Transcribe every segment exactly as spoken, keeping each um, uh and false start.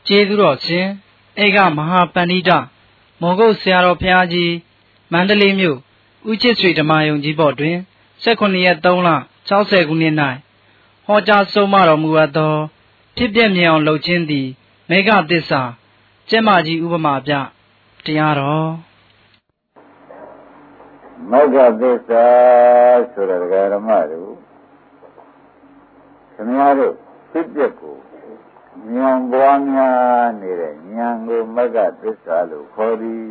ကျေးဇူးတော်ရှင်ဧကမဟာပန္နိတမောဂုတ်ဆရာတော်ဘုရားကြီးမန္တလေးမြို့ဦးချစ်ဆွေဓမ္မယုံကြီးဘော်တွင်၁၈ရက်၃လ၆၀ခုနှစ်၌ဟောကြားဆုံးမတော်မူအပ်သောဖြစ်ပျက်မြင်အောင်လုပ်ခြင်းသည်မေဃသစ္စာကျမ်းမာကြီးဥပမာပြတရားတော်မေဃသစ္စာဆိုတဲ့ဓမ္မတို့ခင်ဗျားတို့ဖြစ်ပျက်ကိုဉာဏ်ပွားများနေတဲ့ဉာဏ်ကိုမဂ္ဂသစ္စာလို့ခေါ်သည်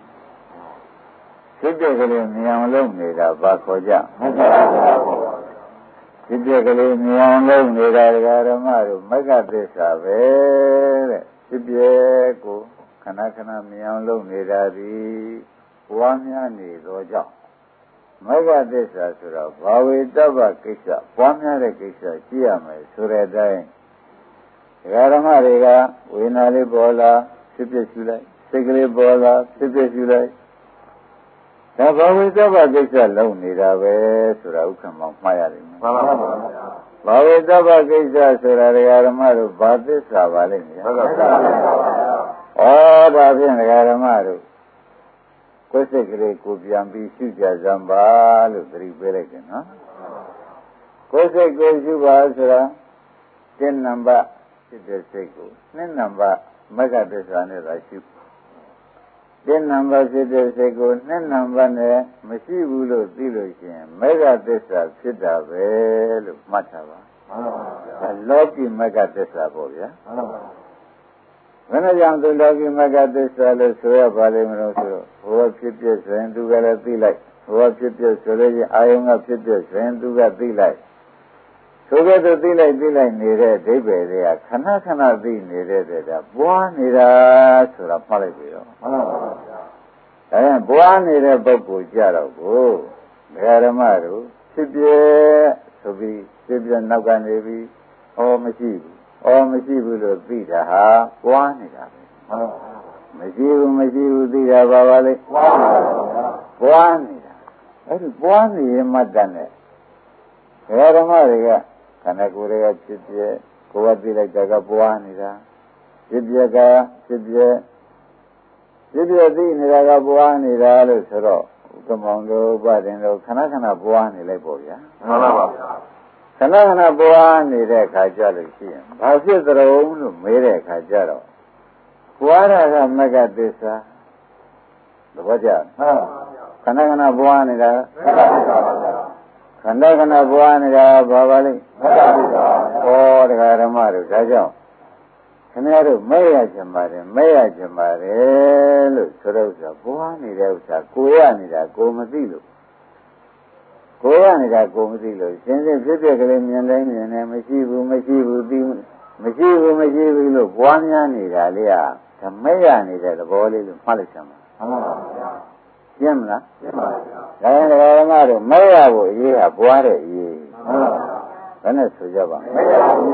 ဖြစ်ပျက်ကလေးဉာဏ်လုံးနေတာဘာခေါ်ကြမဂ္ဂသစ္စာဖြစ်ပျက်ကလေးဉာဏ်လုံးနေတာဓမ္မတို့မဂ္ဂသစ္စာပဲတဲ့ဖြစ်ပျက်ကိုခဏခဏဉာဏ်လုံးနေတာသည်ပွားများနေသောကြောင့်မဂ္ဂသစ္စာဆိုတော့ဘာဝေတ္တဗကိစ္စပွားများတဲ့ကိစ္စရှိရမယ်ဆိုတဲ့အတိုင်းဓမ္မတွေကဝေဒနာလေးပေါ်လာဖြစ်ဖြစ်ရှုလိုက်စိတ်ကလေးပေါ်လာဖြစ်ဖြစ်ရှုလိုက်ဒါဘာဝေတ္တဗကိစ္စလုံးနေတာပဲဆိုတာဥက္ကမ္မောင်မှားရတယ်မှန်ပါပါဘာဝေတ္တဗကိစ္စဆိုတာဓမ္မတို့ဘာသစ္စာပါလိမ့်မယ်ဟုတ်ကဲ့ဩဒါဖြင့်ဓမ္မတို့ကိုယ်စိတ်ကလေးကိုပြန်ပြီးရှုကြစမ်းပါလို့သတိပေးလိုက်တယ်နော်ကိုယ်စိတ်ကိုရှုပါဆိုတာတင်းနံပါတ်ဖြစ်တဲ့စိတ်ကိုနှစ်နံပါတ်မဂ္ဂသစ္စာနဲ့သာရှုတင်းနံပါတ်ဖြစ်တဲ့စိတ်ကိုနှစ်နံပါတ်နဲ့မရှိဘူးလို့သိလို့ရှိရင်မဂ္ဂသစ္စာဖြစ်တာပဲလို့မှတ်ထားပါမှန်ပါဗျာလောကီမဂ္ဂသစ္စာပေါ့ဗျာမှန်ပါဘယ်နဲ့ကြောင့်သူလောကီမဂ္ဂသစ္စာလို့ဆိုရပါလိမ့်မလို့ဆိုတော့ဟောဖြစ်ဖြစ်ဆိုရင်သူကလည်းသိလိုက်ဟောဖြစ်ဖြစ်ဆိုလို့ရင်အာယုံကဖြစ်ဖြစ်ဆိုရင်သူကသိလိုက်ဆိုကြတော့သိလိုက်သိလိုက်နေတဲ့အဓိပ္ပာယ်တွေကခဏခဏသိနေတဲ့တဲ့ကပွားနေတာဆိုတာမှတ်လိုက်ပြီတော့မှန်ပါပါဗျာဒါရင်ပွားနေတဲ့ပုဂ္ဂိုလ်ကြတော့ကိုဓမ္မတို့ဖြစ်ပြဆိုပြီးဖြစ်ပြနောက်ကနေပြီးဟောမရှိဘူးဩမရှိဘူးလို့သိတာဟာပွားနေတာပဲဟုတ်မရှိဘူးမရှိဘူးသိတာပါပါလေပွားနေတာပွားနေတာအဲ့ဒီပွားနေရင်မှတ်တယ်နဲ့ဓမ္မတွေကခန္ဓာကိုယ်တွေကဖြစ်ပြကိုယ်ကသိလိုက်တာကပွားနေတာဖြစ်ပြကဖြစ်ပြဖြစ်ပြသိနေတာကပွားနေတာလို့ဆိုတော့ကမောင်တို့ဗတင်တို့ခဏခဏပွားနေလိုက်ပေါ့ဗျာမှန်ပါပါခဏခဏပွားနေတဲ့အခါကျလို့ရှိရင်ဘာဖြစ်သလဲလို့မေးတဲ့အခါကျတော့ပွားတာကမဂ္ဂသစ္စာသဘောကျလားခဏခဏပွားနေတာမဂ္ဂသစ္စာပါဗျာခဏခဏပွားနေတာဘာပါလိမ့်မဂ္ဂသစ္စာဩတရားဓမ္မတို့ဒါကြောင့်ခင်ဗျားတို့မဲ့ရချင်ပါတယ်မဲ့ရချင်ပါတယ်လို့ဆိုတော့ဥစ္စာပွားနေတဲ့ဥစ္စာကိုရနေတာကိုမသိလို့ကိုရနေတာကိုမသိလို့ရှင်းရှင်းဖြစ်ဖြစ်ကလေးမြင်တိုင်းမြင်နေမရှိဘူးမရှိဘူးသိမရှိဘူးမရှိဘူးလို့ပွားများနေတာလေဟာဒါမဲ့ရနေတဲ့သဘောလေးလို့မှတ်လိုက်ချင်ပါမှန်ပါဗျာရှင်းမလားရှင်းပါဗျာဒါရင်ဓမ္မတို့မဲ့ရဖို့အရေးဟာပွားတဲ့အရေးမှန်ပါဗျာဘယ်နဲ့ဆိုကြပါမဲ့ရဖို့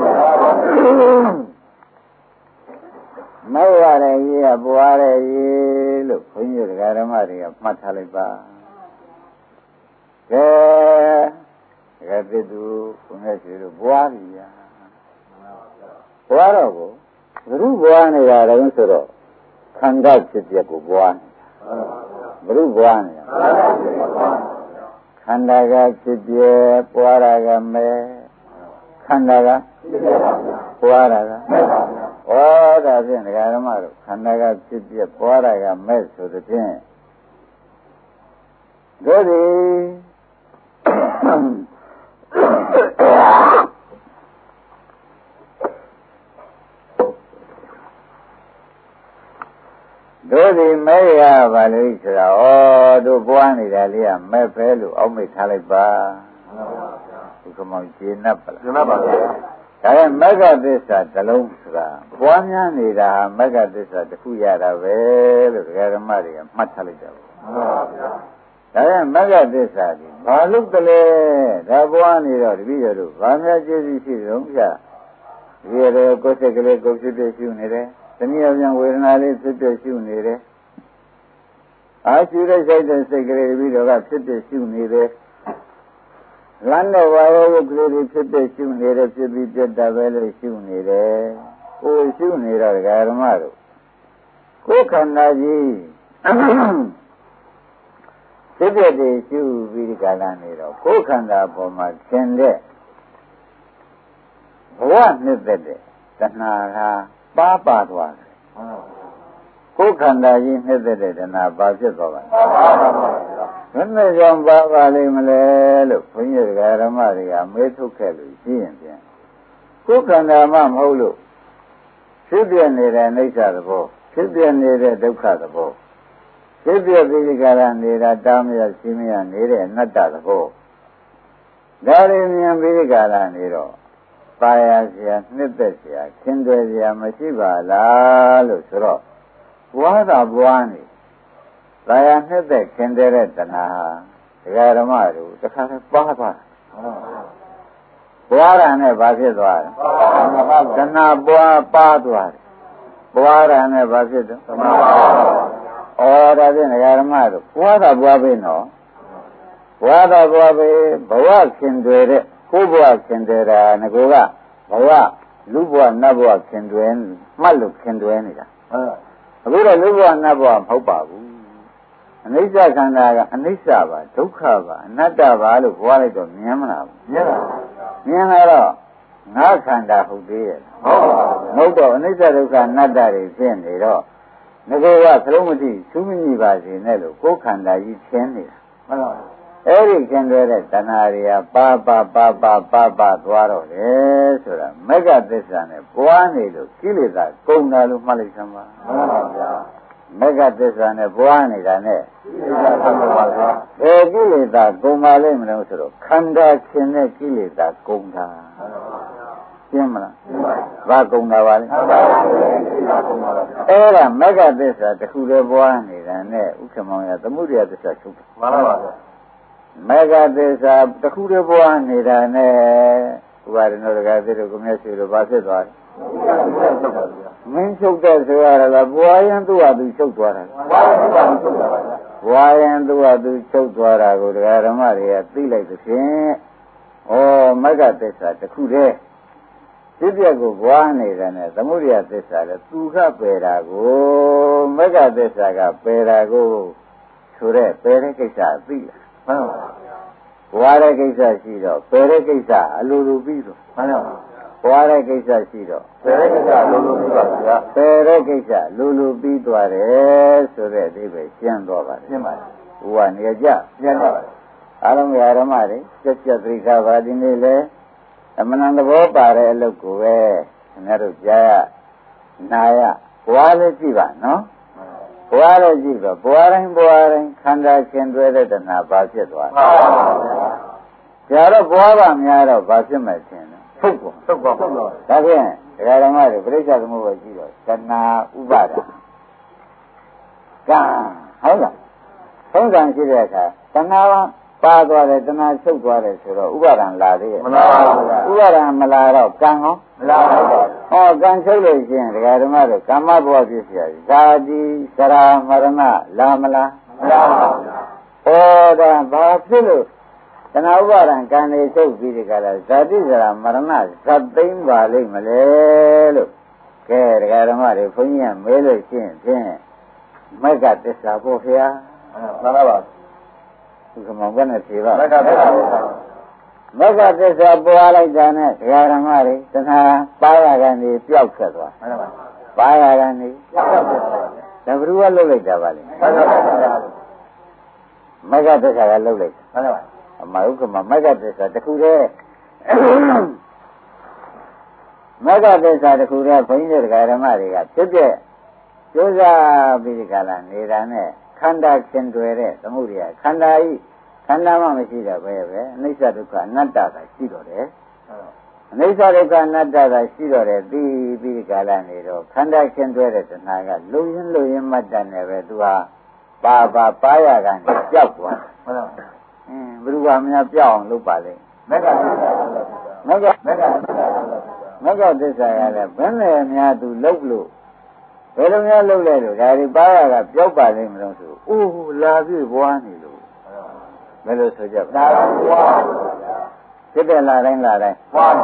မဲ့ရတဲ့ရေးကပွားတဲ့ရေးလို့ဘုန်းကြီးဓမ္မတွေကမှတ်ထားလိုက်ပါကဲကဲတိတူဘုန်းကြီးရှိလို့ပွားပြီညာပွားတော့ကိုဘုရုပွားနေတာတုံးဆိုတော့ခန္ဓာဖြစ်ပြကိုပွားနေတာဘုရုပွားနေတာခန္ဓာကဖြစ်ပြပွားတာကမဲခန္ဓာကပွားတာကမဲဩဒါဖြင့်ဒကာဓမ္မတို့ခန္ဓာကဖြစ်ပြပွားတာကမဲ့ဆိုတဲ့ဖြင့်တို့ဒီတို့ဒီမဲ့ရပါလိမ့်ဆိုတာဩတို့ပွားနေတာလေးကမဲ့ပဲလို့အောက်မိတ်ထားလိုက်ပါဒီကမောင်ကျေနပ်ပါလားကျေနပ်ပါဗျာဒါနဲ့မဂ္ဂသစ္စာတစ်လုံးဆိုတာပွားများနေတာဟာမဂ္ဂသစ္စာတစ်ခုရတာပဲလို့ဒကာဓမ္မတွေကမှတ်ထားလိုက်ကြပါမှန်ပါဗျာဒါနဲ့မဂ္ဂသစ္စာဒီဘာလို့တလဲဒါပွားနေတော့တပည့်ရတို့ဘာများကျေးဇူးရှိတုံးဗျာဒီရတဲ့ကိုယ်စိတ်ကလေးကိုယ်ဖြစ်ဖြစ်ရှုနေတယ်တနည်းအားဖြင့်ဝေဒနာလေးဖြစ်ဖြစ်ရှုနေတယ်အာရှုတဲ့စိတ်တဲ့စိတ်ကလေးတပည့်တော်ကဖြစ်ဖြစ်ရှုနေတယ်လမ်းတဲ့ဝါရောကလေးတွေဖြစ်ဖြစ်ရှုနေတယ်ဖြစ်ပြီးပြတ်တာပဲလို့ရှုနေတယ်ကိုယ်ရှုနေတော့ဓမ္မတို့ကိုယ်ခန္ဓာကြီးစိတ်ပြည့်တည်ရှုပြီးဒီကလာနေတော့ကိုယ်ခန္ဓာပေါ်မှာသင်တဲ့ဘဝနှစ်သက်တဲ့တဏှာကပါပါသွားတယ်ကိုယ်ခန္ဓာကြီးနှစ်သက်တဲ့တဏှာပါဖြစ်သွားပါဘယ်နဲ့ကြောင့်ပါပါလိမ့်မလဲလို့ဘုန်းကြီးဓမ္မတွေကမေးထုတ်ခဲ့လို့ရှိရင်ပြန်ကိုယ်ခန္ဓာမှမဟုတ်လို့ဖြစ်ပြနေတဲ့အိဋ္ဌသဘောဖြစ်ပြနေတဲ့ဒုက္ခသဘောဖြစ်ပြပြီးဒီကရနေတာတာမရရှိမရနေတဲ့အနတ္တသဘောဒါရင်မြင်ပြီးဒီကရနေတော့ပါရเสียနှစ်သက်เสียခင်တွယ်เสียမရှိပါလားလို့ဆိုတော့ဘွားသာဘွားနေပါရနှစ်သက်ခင်တွယ်တဲ့တဏှာဒကာဓမ္မတို့တခါတည်းပါသွားတယ်ဘွားရနဲ့ဘာဖြစ်သွားလဲတဏှာပွားပါသွားတယ်ဘွားရနဲ့ဘာဖြစ်တော့တဏှာပါဩဒါဖြင့်ဒကာဓမ္မတို့ဘွားသာဘွားပြီနော်ဘွားသာဘွားပြီဘဝခင်တွယ်တဲ့ကိုယ်ဘဝခင်တွယ်တာငကိုကဘဝလူဘဝနတ်ဘဝခင်တွယ်မှတ်လို့ခင်တွယ်နေတာအခုတော့လူဘဝနတ်ဘဝမဟုတ်ပါဘူးအနိစ္စခန္ဓာကအနိစ္စပါဒုက္ခပါအနတ္တပါလို့ဘဝလိုက်တော့မြင်မလားမြင်ပါဘူးမြင်လာတော့ငါခန္ဓာဟုတ်သေးရဲ့ဟုတ်တော့အနိစ္စဒုက္ခအနတ္တတွေဖြစ်နေတော့ငကိုကသလုံးမတိသုမညိပါစေနဲ့လို့ကိုယ်ခန္ဓာကြီးရှင်းနေတာမှန်ပါအဲ့ဒီကျင်တဲ့တဏှာတွေကပါပါပါပါပါပါသွားတော့လေဆိုတာမဂ္ဂသစ္စာနဲ့ပွားနေလို့ကိလေသာကုန်တယ်လို့မှတ်လိုက်စမ်းပါမှန်ပါဗျာမဂ္ဂသစ္စာနဲ့ပွားနေတာနဲ့ကိလေသာကုန်ပါဗျာဘယ်ကိလေသာကုန်ပါလိမ့်မလို့ဆိုတော့ခန္ဓာရှင်တဲ့ကိလေသာကုန်တာမှန်ပါဗျာရှင်းမလားရှင်းပါဘာကုန်တာပါလဲမှန်ပါဗျာအဲ့ဒါမဂ္ဂသစ္စာတစ်ခုတည်းပွားနေတာနဲ့ဥက္ကမောင်ရသမုဒယသစ္စာချုပ်တယ်မှန်ပါဗျာမေဃသစ္စာတစ်ခုတည်းပွားနေတာနဲ့ဥပါဒနောတကာသစ်တို့ကိုမျက်စိတို့ဘာဖြစ်သွားလဲမင်းချုပ်တဲ့ဆိုရတာဘွားရင်သူ့ဟာသူချုပ်သွားတာဘွားရင်သူ့ဟာသူချုပ်သွားတာကိုတရားဓမ္မတွေကသိလိုက်သဖြင့်ဩမေဃသစ္စာတစ်ခုတည်းပြည့်ပြည့်ကိုဘွားနေတာနဲ့သမုဒယသစ္စာလည်းသူကပယ်တာကိုမေဃသစ္စာကပယ်တာကိုဆိုတဲ့ပယ်တဲ့ကိစ္စအသိလားမှန်ပါဘွားတဲ့ကိစ္စရှိတော့ပယ်တဲ့ကိစ္စအလိုလိုပြီးတော့မှန်ပါဘွားတဲ့ကိစ္စရှိတော့ပယ်တဲ့ကိစ္စအလိုလိုပြီးပါဗျာပယ်တဲ့ကိစ္စလိုလိုပြီးသွားတယ်ဆိုတဲ့အသေးပဲကျန်တော့ပါတယ်ရှင်းပါတယ်ဘုရားနေကြကျန်တော့ပါတယ်အားလုံးဓမ္မတွေစက်စက်သတိထားပါဒီနေ့လေအမှန်တန်သဘောပါတဲ့အလုပ်ကိုပဲခင်ဗျားတို့ကြားရနာရဘွားလေးကြည့်ပါနော်ဘွားလည်းကြည့်တော့ဘွားတိုင်းဘွားတိုင်းခန္ဓာရှင်တွဲတဲ့တဏှာဘာဖြစ်သွားလဲ။ကြာတော့ဘွားကများတော့ဘာဖြစ်မှချင်းလဲ။ထုတ်ကုန်ထုတ်ကုန်ထုတ်တော့ဒါဖြင့်ဒကာဓမ္မတွေပြိဿသမုပ္ပါကြည့်တော့တဏှာဥပါဒကံဟုတ်လား။သုံးဆံရှိတဲ့အခါတဏှာပါသွားတယ်တဏှာချုပ်သွားတယ်ဆိုတော့ဥပါဒံလာသေးရဲ့မလာပါဘူးဥပါဒံမလာတော့ကံရောမလာပါဘူးဟောကံချုပ်လို့ရှိရင်ဒကာဓမ္မတို့ကာမဘဝဖြစ်เสียဇာတိစရာမရဏလာမလားမလာပါဘူးဟောဒါဘာဖြစ်လို့တဏှာဥပါဒံကံနေချုပ်ပြီးဒီကလာဇာတိစရာမရဏဇတ်သိမ့်ပါလိမ့်မလဲလို့ကဲဒကာဓမ္မတွေဘုန်းကြီးကမဲလို့ရှိရင်ဖြင့်မဂ္ဂသစ္စာဖို့ဖျားမှန်ပါပါဒီကမောင်ကနဲ့ဖြေပါမဂ္ဂသစ္စာမဂ္ဂသစ္စာပွားလိုက်တာနဲ့ဒကာဓမ္မတွေတဏှာပါရကနေပျောက်ဆက်သွားမှန်ပါပါရကနေပျောက်ဆက်သွားဒါဘယ်သူကလှုပ်လိုက်တာပါလဲမဂ္ဂသစ္စာကလှုပ်လိုက်မှန်ပါအမဟုတ်ကမမဂ္ဂသစ္စာတစ်ခုတည်းမဂ္ဂသစ္စာတစ်ခုတည်းဘုန်းကြီးတို့ဓမ္မတွေကဖြစ်ဖြစ်ကျိုးစားပြီးဒီကလာနေတာနဲ့ခန္ဓာရှင်တွယ်တဲ့သမှုရိယခန္ဓာဤခန္ဓာမှမရှိတော့ပဲပဲအနိစ္စဒုက္ခအနတ္တသာရှိတော့တယ်အနိစ္စဒုက္ခအနတ္တသာရှိတော့တယ်ပြီးပြီးဒီကလာနေတော့ခန္ဓာရှင်တွယ်တဲ့တဏှာကလုံရင်းလုံရင်းမတ်တတ်နေပဲသူဟာပါပါပါရကနေကြောက်သွားဟုတ်လားအင်းဘ누구ကများပြောက်အောင်လုပ်ပါလေမဂ္ဂသစ္စာမဂ္ဂမဂ္ဂမဂ္ဂသစ္စာကလည်းဘယ်နဲ့များသူလုပ်လို့ဘယ်လိုများလုပ်လဲလို့ဒါဒီပါရကပြောက်ပါလိမ့်မလို့ဆိုအိုးလာပြီဘွားနေလို့ဘယ်လိုဆိုကြပါဒါဘွားဖြစ်တဲ့လာတိုင်းလာတိုင်းဘွား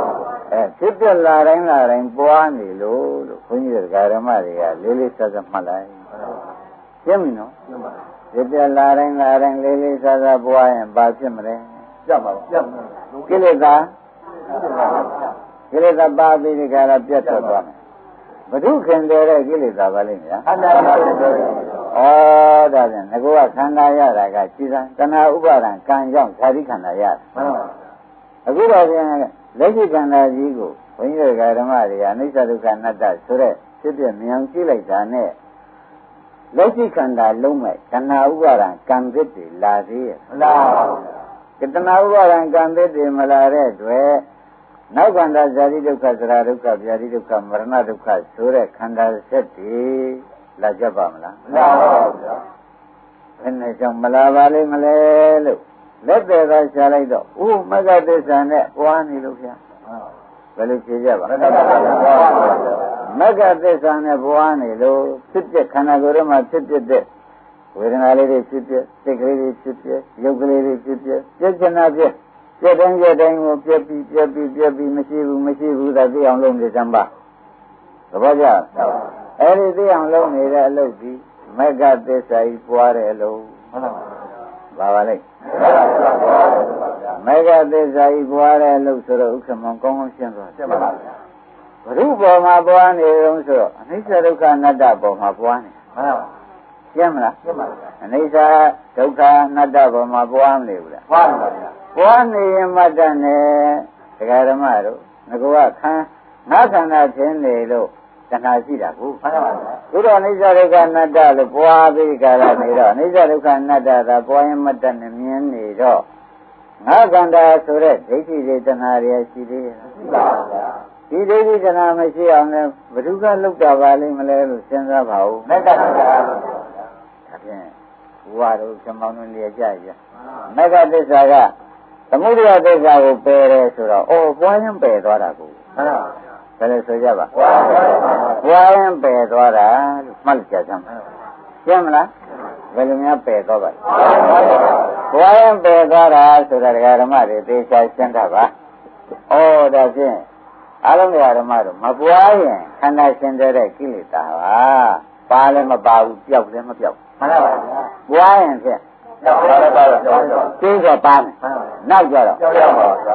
အဲဖြစ်ပြလာတိုင်းလာတိုင်းပွားနေလို့လို့ဘုန်းကြီးတို့ဓမ္မတွေကလေးလေးစားစားမှတ်လိုက်ရှင်းပြီနော်ဖြစ်ပြလာတိုင်းလာတိုင်းလေးလေးစားစားပွားရင်ဘာဖြစ်မလဲပြတ်ပါဘူးပြတ်ကိလေသာကိလေသာပါပြီးဒီကရပြတ်ထွက်သွားမယ်ဘုဒ္ဓခင်တဲ့ကိလေသာပါလိမ့်မယ်ခန္ဓာပါဩဒါဖြင့်ငကောကခန္ဓာရတာကခြေစံတဏှာဥပါဒံကံကြောင့်ဓာတိခန္ဓာရတယ်အခုတော့ဖြင့်လက်ရှိခန္ဓာကြီးကိုဘုန်းကြီးတို့ဓမ္မတွေကအနိစ္စဒုက္ခအနတ္တဆိုတဲ့ဖြစ်ဖြစ်မြင်ကြည့်လိုက်တာနဲ့လက်ရှိခန္ဓာလုံးမဲ့တဏှာဥပါဒံကံသစ်တွေလာသေးရဲ့မလားတဏှာဥပါဒံကံသစ်တွေမလာတဲ့အတွက်နောက်ခန္ဓာဇာတိဒုက္ခသရဒုက္ခဗျာတိဒုက္ခမရဏဒုက္ခဆိုတဲ့ခန္ဓာဆက်တွေလာကြပါမလားမလာပါဘူးဗျာဘယ်နဲ့ကြောင့်မလာပါလိမ့်မလဲလို့လက်သေးသာရှားလိုက်တော့ဥမဂ္ဂသစ္စာနဲ့ပွားနေလို့ဗျာဘယ်လိုဖြေကြပါမဂ္ဂသစ္စာနဲ့ပွားနေလို့ဖြစ်ပြခန္ဓာကိုယ်ထဲမှာဖြစ်ပြတဲ့ဝေဒနာလေးတွေဖြစ်ပြစိတ်ကလေးတွေဖြစ်ပြရုပ်ကလေးတွေဖြစ်ပြပြည့်ချင်တာပြည့်ပြည့်တိုင်းပြည့်တိုင်းကိုပြည့်ပြီးပြည့်ပြီးပြည့်ပြီးမရှိဘူးမရှိဘူးသာသိအောင်လုပ်နေစမ်းပါသဘောကျအဲ့ဒီသိအောင်လုပ်နေတဲ့အလုပ်ဒီမဂ္ဂသစ္စာကြီးပွားတဲ့အလုပ်ဟုတ်လားပါပါလိမ့်မဂ္ဂသစ္စာကြီးပွားတဲ့အလုပ်ဆိုတော့ဥက္ကမောင်ကောင်းကောင်းရှင်းသွားတယ်ပါပါဘုရုပေါ်မှာပွားနေတော့ဆိုတော့အနိစ္စဒုက္ခအနတ္တပေါ်မှာပွားနေမှန်ပါရှင်းမလားရှင်းပါပြီအနိစ္စဒုက္ခအနတ္တပေါ်မှာပွားမနေဘူးလားပွားနေပါဗျာပွားနေရင်မတ္တနဲ့ဒကာဓမ္မတို့ငကောကခံငါခန္ဓာထင်းနေလို့တဏှာရှိတာကိုမှန်ပါဗျာဘုရားအနိစ္စဒုက္ခအနတ္တလို့ပွားပြီးကြတာနေတော့အနိစ္စဒုက္ခအနတ္တသာပွားရင်မတ္တနဲ့မြင်နေတော့ငါခန္ဓာဆိုတဲ့ဒိဋ္ဌိတွေတဏှာတွေရှိသေးရဲ့ရှိပါဗျာဒီဒိဋ္ဌိတဏှာမရှိအောင်လည်းဘုရားကလောက်တာပါလိမ့်မလဲလို့စဉ်းစားပါဦးမတ္တပါဗျာဒါဖြင့်ဘုရားတို့ကျမောင်းနေကြကြမဂ္ဂသစ္စာကသမုဒယသစ္စာကိုပယ်တယ်ဆိုတော့အော်ပွားရင်ပယ်သွားတာကိုမှန်ပါဘယ်လိုဆိုကြပါပွားရင်ပယ်သွားတာလို့မှတ်ကြစမ်းရှင်းမလားဘယ်လိုများပယ်သွားပါလဲပွားရင်ပယ်သွားတာဆိုတာဒကာဓမ္မတွေသေချာရှင်းတာပါအော်ဒါဖြင့်အလုံးဒကာဓမ္မတို့မပွားရင်ခန္ဓာရှင်တဲ့ကိလေသာပါပါလည်းမပါဘူးပျောက်လည်းမပျောက်မှန်ပါပါပွားရင်ဖြင့်ကျင်းတော့ပါမယ်နောက်ကြတော့ကြောက်ရပါဘူး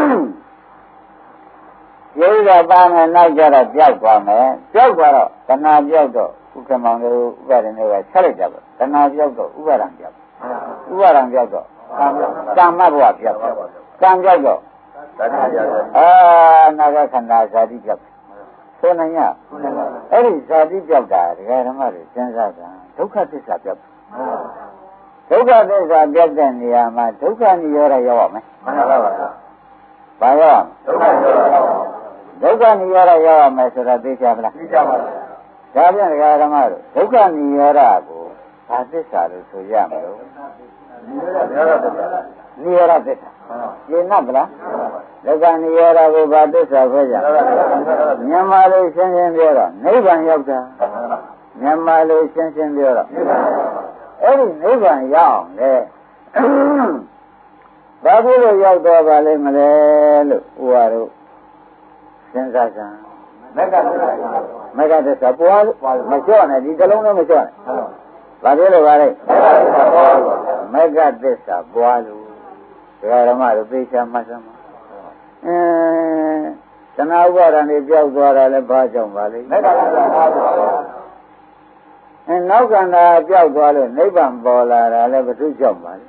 ကျင်းတော့ပါမယ်နောက်ကြတော့ကြောက်သွားမယ်ကြောက်သွားတော့တဏှာကြောက်တော့ဥက္ကမောင်တို့ဥပါဒณေကဆက်လိုက်ကြပါတဏှာကြောက်တော့ဥပါဒံကြောက်ဥပါဒံကြောက်တော့ကာမဘဝကြောက်ကံကြောက်တော့တဏှာကြောက်အာနာဂခန္ဓာဇာတိကြောက်ဆိုနိုင်ရအဲ့ဒီဇာတိကြောက်တာဒကာဓမ္မတွေစဉ်းစားကြဒုက္ခသစ္စာကြောက်ဒုက္ခသစ္စာပြတ်တဲ့နေရာမှာဒုက္ခនិရောဓရောက်ရမယ်မှန်ပါပါဘာရောက်ဒုက္ခនិရောဓဒုက္ခនិရောဓရောက်ရမယ်ဆိုတာသိကြမလားသိကြပါဘူးဒါပြန်ဒကာဓမ္မတို့ဒုက္ခនិရောဓကိုဘာသစ္စာလို့ဆိုရမလို့និရောဓသစ္စာនិရောဓသစ္စာရှင်းတ်ဗလားဒုက္ခនិရောဓကိုဘာသစ္စာခေါ်ကြမြန်မာလိုရှင်းရှင်းပြောတော့နိဗ္ဗာန်ရောက်တာမြန်မာလိုရှင်းရှင်းပြောတော့အဲ့ဒီနိဗ္ဗာန်ရောက်အောင်လေဘာဖြစ်လို့ရောက်တော့ပါလဲမလဲလို့ဟိုဟာတို့စဉ်းစားကြမဂ္ဂသစ္စာမဂ္ဂသစ္စာပွားမလျှော့နဲ့ဒီကလုံးလည်းမလျှော့နဲ့ဘာဖြစ်လို့ပါလဲမဂ္ဂသစ္စာပွားလို့ဒကာဓမ္မတို့သိချာမှတ်စမ်းပါအဲတဏှာဥပါဒံတွေပြောက်သွားတာလည်းဘာကြောင့်ပါလဲမဂ္ဂသစ္စာပွားလို့အဲနောက်ကန္တာပြောက်သွားလို့နိဗ္ဗာန်ပေါ်လာတာလည်းဘုသူကြောင့်ပါလေ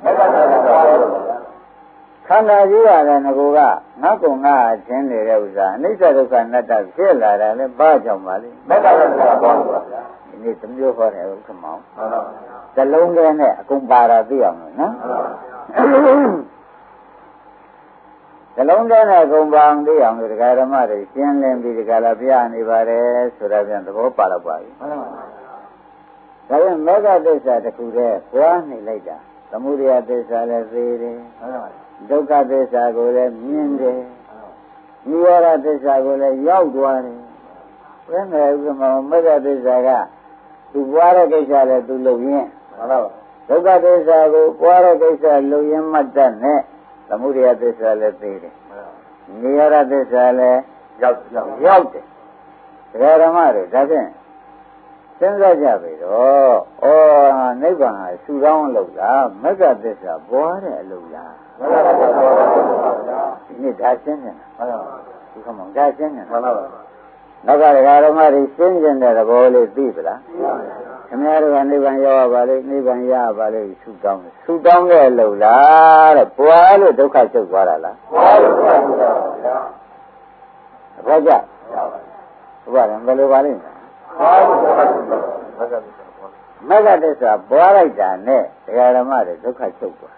ခန္ဓာကြီးရတယ်ငကိုကငါ့ကုံငါအချင်းနေတဲ့ဥစ္စာအနိစ္စဒုက္ခအနတ္တဖြစ်လာတာလည်းဘာကြောင့်ပါလဲမဂ္ဂသစ္စာပေါ်ပါဗျာဒီနေ့သမီးဟောတယ်ဥက္ကမောင်ဇလုံးထဲနဲ့အကုန်ပါတာသိအောင်လို့နော်ဇလုံးထဲနဲ့အကုန်ပါအောင်သိအောင်လို့ဒကာဓမ္မတွေရှင်းလင်းပြီးဒီကလာပြနေပါတယ်ဆိုတာပြန်သဘောပါတော့ပါပြီမှန်ပါပါဒါပြန်မဂ္ဂသစ္စာတစ်ခုတည်းပွားနေလိုက်တာသမုဒယသစ္စာလည်းသိတယ်ဒုက္ခသစ္စာကိုလည်းမြင်တယ်និရောဓသစ္စာကိုလည်းရောက်သွားတယ်ဘယ်နဲ့ဥက္ကမမဂ္ဂသစ္စာကသူပွားတဲ့ကိစ္စလည်းသူလုပ်ရင်းဟုတ်လားဒုက္ခသစ္စာကိုပွားတဲ့ကိစ္စလုပ်ရင်းမှတ်တတ်နဲ့သမုဒယသစ္စာလည်းသိတယ်និရောဓသစ္စာလည်းရောက်ရောက်တယ်တရားဓမ္မတွေဒါဖြင့်စဉ်းစားကြပြီတော့ဩနိဗ္ဗာန်ဟာဆူတောင်းလို့လားမဂ္ဂသစ္စာပွားတဲ့အလုပ်လားမဂ္ဂသစ္စာပွားတဲ့အလုပ်ပါဗျာဒီနေ့ဒါရှင်းနေတာမှန်ပါပါဒီခမောင်ဒါရှင်းနေတာမှန်ပါပါနောက်ကတရားဓမ္မတွေရှင်းကျင်တဲ့သဘောလေးသိပလားသိပါပါခင်ဗျားတို့ကနိဗ္ဗာန်ရောက်ပါလေနိဗ္ဗာန်ရပါလေဆူတောင်းဆူတောင်းတဲ့အလုပ်လားတဲ့ပွားလို့ဒုက္ခချုပ်သွားတာလားပွားလို့ဒုက္ခချုပ်သွားပါဗျာဘာကြဟုတ်ပါဘူးဘယ်လိုပါလိမ့်မယ်မဂ္ဂသစ္စာပွားလိုက်တာနဲ့တရားဓမ္မတွေဒုက္ခချုပ်သွား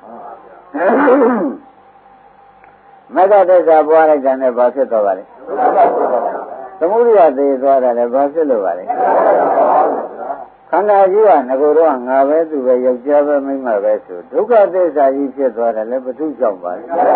မဂ္ဂသစ္စာပွားလိုက်တာနဲ့ဘာဖြစ်သွားပါလဲသမုဒိယသေသွားတာလည်းဘာဖြစ်လို့ပါလဲခန္ဓာကြီးကငကိုတော့ငါပဲသူပဲယောက်ျားပဲမိန်းမပဲဆိုဒုက္ခသစ္စာကြီးဖြစ်သွားတယ်လည်းဘုသူကြောင့်ပါလဲဟာ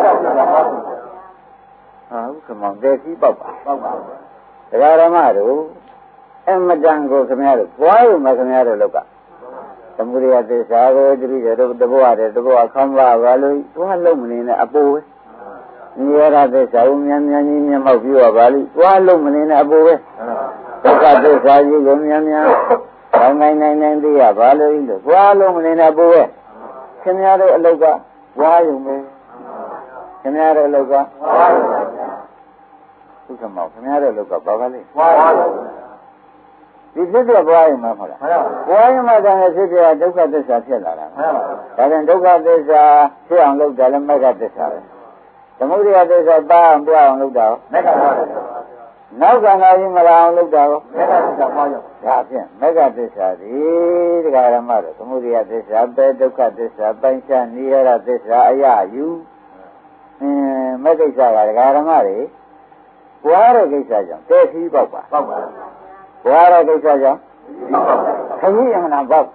ဟုတ်ကမောင်တဲ့ကြီးပေါက်ပါပေါက်ပါတရားဓမ္မတို့အမတန်ကိုခင်ဗျားတို့ပွားရုံမခင်ဗျားတို့လောက်ကသမုဒိယသစ္စာကိုတတိယတို့တဘောရတယ်တဘောခံပါပါလို့သွားလုံးမနေနဲ့အပိုးပဲနိရောဓသစ္စာကိုမြန်မြန်ကြီးမျက်မှောက်ပြီးတော့ပါလိသွားလုံးမနေနဲ့အပိုးပဲဒုက္ခသစ္စာကြီးကိုမြန်မြန်ကောင်းနိုင်နိုင်နိုင်သိရပါလို့လို့သွားလုံးမနေနဲ့အပိုးပဲခင်ဗျားတို့အလောက်ကပွားရုံပဲခင်ဗျားတို့အလောက်ကပွားရုံပါဗျာဥက္ကမောခင်ဗျားတို့အလောက်ကဘာပါလဲပွားရုံဒီဖြစ်တဲ့ဘွားရင်မှာမဟုတ်လားဘွားရင်မှာတန်တဲ့ဖြစ်တဲ့ဒုက္ခသစ္စာဖြစ်လာတာဒါပြန်ဒုက္ခသစ္စာဖြစ်အောင်လုပ်တယ်လည်းမဂ္ဂသစ္စာပဲသမုဒိယသစ္စာပါအောင်ပွားအောင်လုပ်တာရောမဂ္ဂသစ္စာနောက်ကံသာကြီးမလာအောင်လုပ်တာရောမဂ္ဂသစ္စာပွားရောဒါဖြင့်မဂ္ဂသစ္စာဒီတရားဓမ္မတို့သမုဒိယသစ္စာပဲဒုက္ခသစ္စာပိုင်းခြားနိရောဓသစ္စာအယယူအင်းမဂ္ဂိစ္စကတရားဓမ္မတွေပွားတဲ့ကိစ္စကြောင့်တဲခီးပေါက်ပါပေါက်ပါဘွားရကိစ္စကြောင့်ခကြီးအမှန်ပေါက်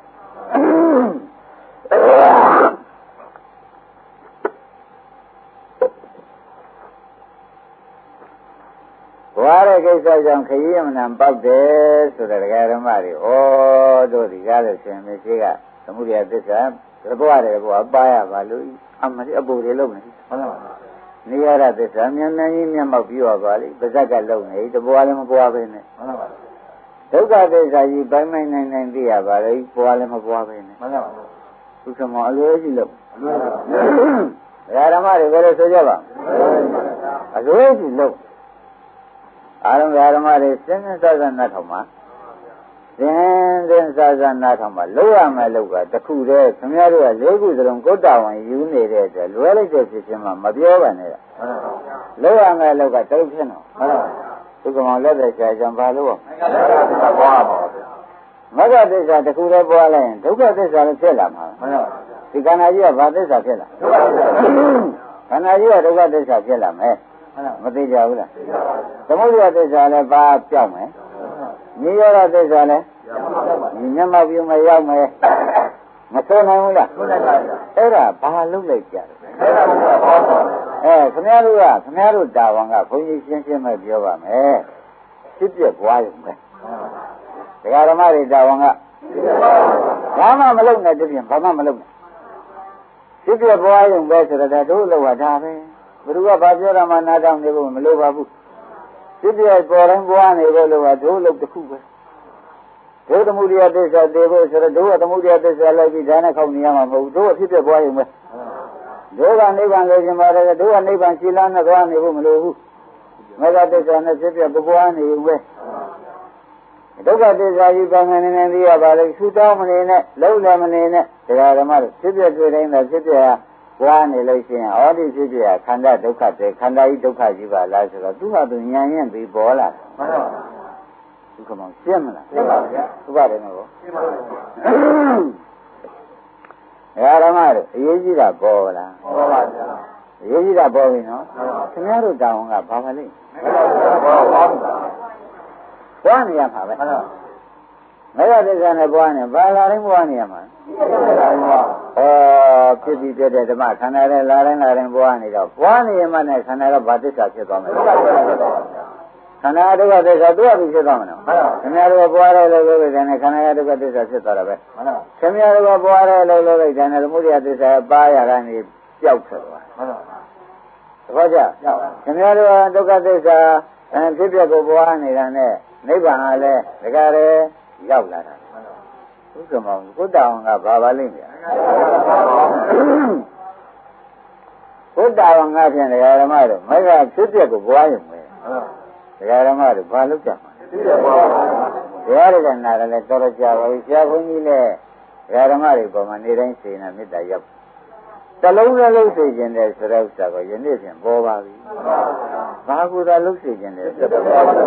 ဘွားရကိစ္စကြောင့်ခကြီးအမှန်ပေါက်တယ်ဆိုတဲ့ဒကာဓမ္မတွေဩတို့ဒီကားလို့ရှင်မရှိကသမုဒိယသစ္စာသဘောရတယ်ဘွားပါရပါလို့အမှန်အပူတွေလုံးနေဟုတ်လားနိရောဓသစ္စာမြန်မြန်ကြီးမျက်မှောက်ပြီးတော့ပါလိပါဇက်ကလုံးနေတဘွားလည်းမဘွားပဲနဲ့ဟုတ်လားဒုက္ခသစ္စာကြီးပိုင်းပိုင်းနိုင်နိုင်သိရပါလေပွားလည်းမပွားပဲနဲ့မှန်ပါပါဘုရားမအလွယ်ကြီးလို့အလွယ်ပါဘုရားဓမ္မတွေဘယ်လိုဆိုကြပါအလွယ်ကြီးလို့အာရုံဘုရားဓမ္မတွေစဉ်းစဉ်းစားစားနားထောင်ပါစဉ်းစဉ်းစားစားနားထောင်ပါလို့ရမယ်လို့ကတခုတည်းခင်ဗျားတို့ကလေးခုစလုံးကိုတာဝန်ယူနေတဲ့အတွက်လွယ်လိုက်တဲ့ဖြစ်ချင်းမှမပြောပါနဲ့လို့ရမယ်လို့ကတုံးဖြစ်တော့မှန်ပါဒုက္ခမောလက်သက်ချာကြံပါလို့မဂ္ဂသစ္စာတခုတည်းပွားလိုက်ရင်ဒုက္ခသစ္စာလည်းဖြစ်လာမှာမှန်ပါဒီခန္ဓာကြီးကဘာသစ္စာဖြစ်လာခန္ဓာကြီးကဒုက္ခသစ္စာဖြစ်လာမယ်မသိကြဘူးလားသမုဒိယသစ္စာလည်းဘာပြောင်းမယ်နိရောဓသစ္စာလည်းဒီမျက်မှောက်ပြုမရောက်မယ်မဆိုနိုင်ဘူးလားအဲ့ဒါဘာလုပ်လိုက်ကြလဲအဲခင်ဗျားတို့ကခင်ဗျားတို့တာဝန်ကဘုန်းကြီးရှင်းရှင်းပဲပြောပါမယ်ဖြစ်ပြပွားရုံပဲဒကာဓမ္မတွေတာဝန်ကဘာမှမလုပ်နဲ့တပြင်းဘာမှမလုပ်နဲ့ဖြစ်ပြပွားရုံပဲဆိုတော့တို့လောက်တာပဲဘယ်သူကဘာပြောတာမှနားထောင်နေဖို့မလိုပါဘူးဖြစ်ပြပေါ်တိုင်းပွားနေဖို့လို့ကတို့လောက်တစ်ခုပဲတို့သမုဒိယသစ္စာတည်ဖို့ဆိုတော့တို့ကသမုဒိယသစ္စာလိုက်ပြီးဒါနဲ့ခောက်နေရမှာမဟုတ်ဘူးတို့အဖြစ်ပြပွားရုံပဲတို့ကနိဗ္ဗာန်လို့ရှင်ပါတယ်တို့ကနိဗ္ဗာန်ရှိလားနဲ့သွားနေဖို့မလိုဘူးမဂ္ဂသစ္စာနဲ့ဖြစ်ပြပွားနေုံပဲဒုက္ခသစ္စာကြီးပိုင်းနေနေသိရပါလေဆူတောင်းမနေနဲ့လုံးလည်းမနေနဲ့တရားဓမ္မတို့ဖြစ်ပြတွေ့တိုင်းတော့ဖြစ်ပြပွားနေလို့ရှိရင်ဩဒီဖြစ်ပြခန္ဓာဒုက္ခတဲ့ခန္ဓာကြီးဒုက္ခကြီးပါလားဆိုတော့သူ့ဟာသူဉာဏ်ရင်ပြီးပေါ်လာမှန်ပါပါဒုက္ခမောင်ရှင်းမလားရှင်းပါဗျာဥပဒေနော်ရှင်းပါဗျာဓမ္မတို့အရေးကြီးတာပေါ်လားပေါ်ပါဗျာအရေးကြီးတာပေါ်ပြီနော်ခင်ဗျားတို့တောင်းကဘာပါလိမ့်ပေါ်ပါဘူးပွားနေရမှာပဲဟုတ်လားမဂ္ဂသစ္စာနဲ့ပွားနေဘာလာတိုင်းပွားနေရမှာဩဖြစ်ပြီးပြတဲ့ဓမ္မခန္ဓာနဲ့လာတိုင်းလာတိုင်းပွားနေတော့ပွားနေရမှနဲ့ခန္ဓာကဘာသစ္စာဖြစ်သွားမလဲခန္ဓာဒုက္ခသစ္စာသူ့အဖြစ်ဖြစ်သွားမှာနော်ခင်ဗျားတို့ပွားတဲ့လို့လို့တဲ့နဲ့ခန္ဓာဒုက္ခသစ္စာဖြစ်သွားတာပဲခင်ဗျားတို့ပွားတဲ့လို့လို့တဲ့နဲ့သမုဒိယသစ္စာပါရကနေပျောက်ထွက်သွားဘောကြခင်ဗျားတို့ဒုက္ခသစ္စာဖြစ်ပြကိုပွားနေတာနဲ့နိဗ္ဗာန်ကလည်းတကယ်လေရောက်လာတာဥက္ကမောင်ကိုတောင်ကဘာပါလိမ့်မယ်ကိုတောင်ကဖြင့်ဒကာဓမ္မတို့မကဖြစ်ပြကိုပွားရုံပဲဒကာဓမ္မတို့ဘာလုပ်ကြမှာတရားရတဲ့နာရလည်းတော်တော်ကြာပါပြီဆရာဘုန်းကြီးလည်းဒကာဓမ္မတွေပေါ်မှာနေတိုင်းစေနာမေတ္တာရောက်တလုံးလည်းလုံးစေခြင်းတဲ့ဆိုတဲ့ဥစ္စာကိုယနေ့ဖြင့်ပေါ်ပါပြီဘာကူသာလုံးစေခြင်းတဲ့ဆိုတော့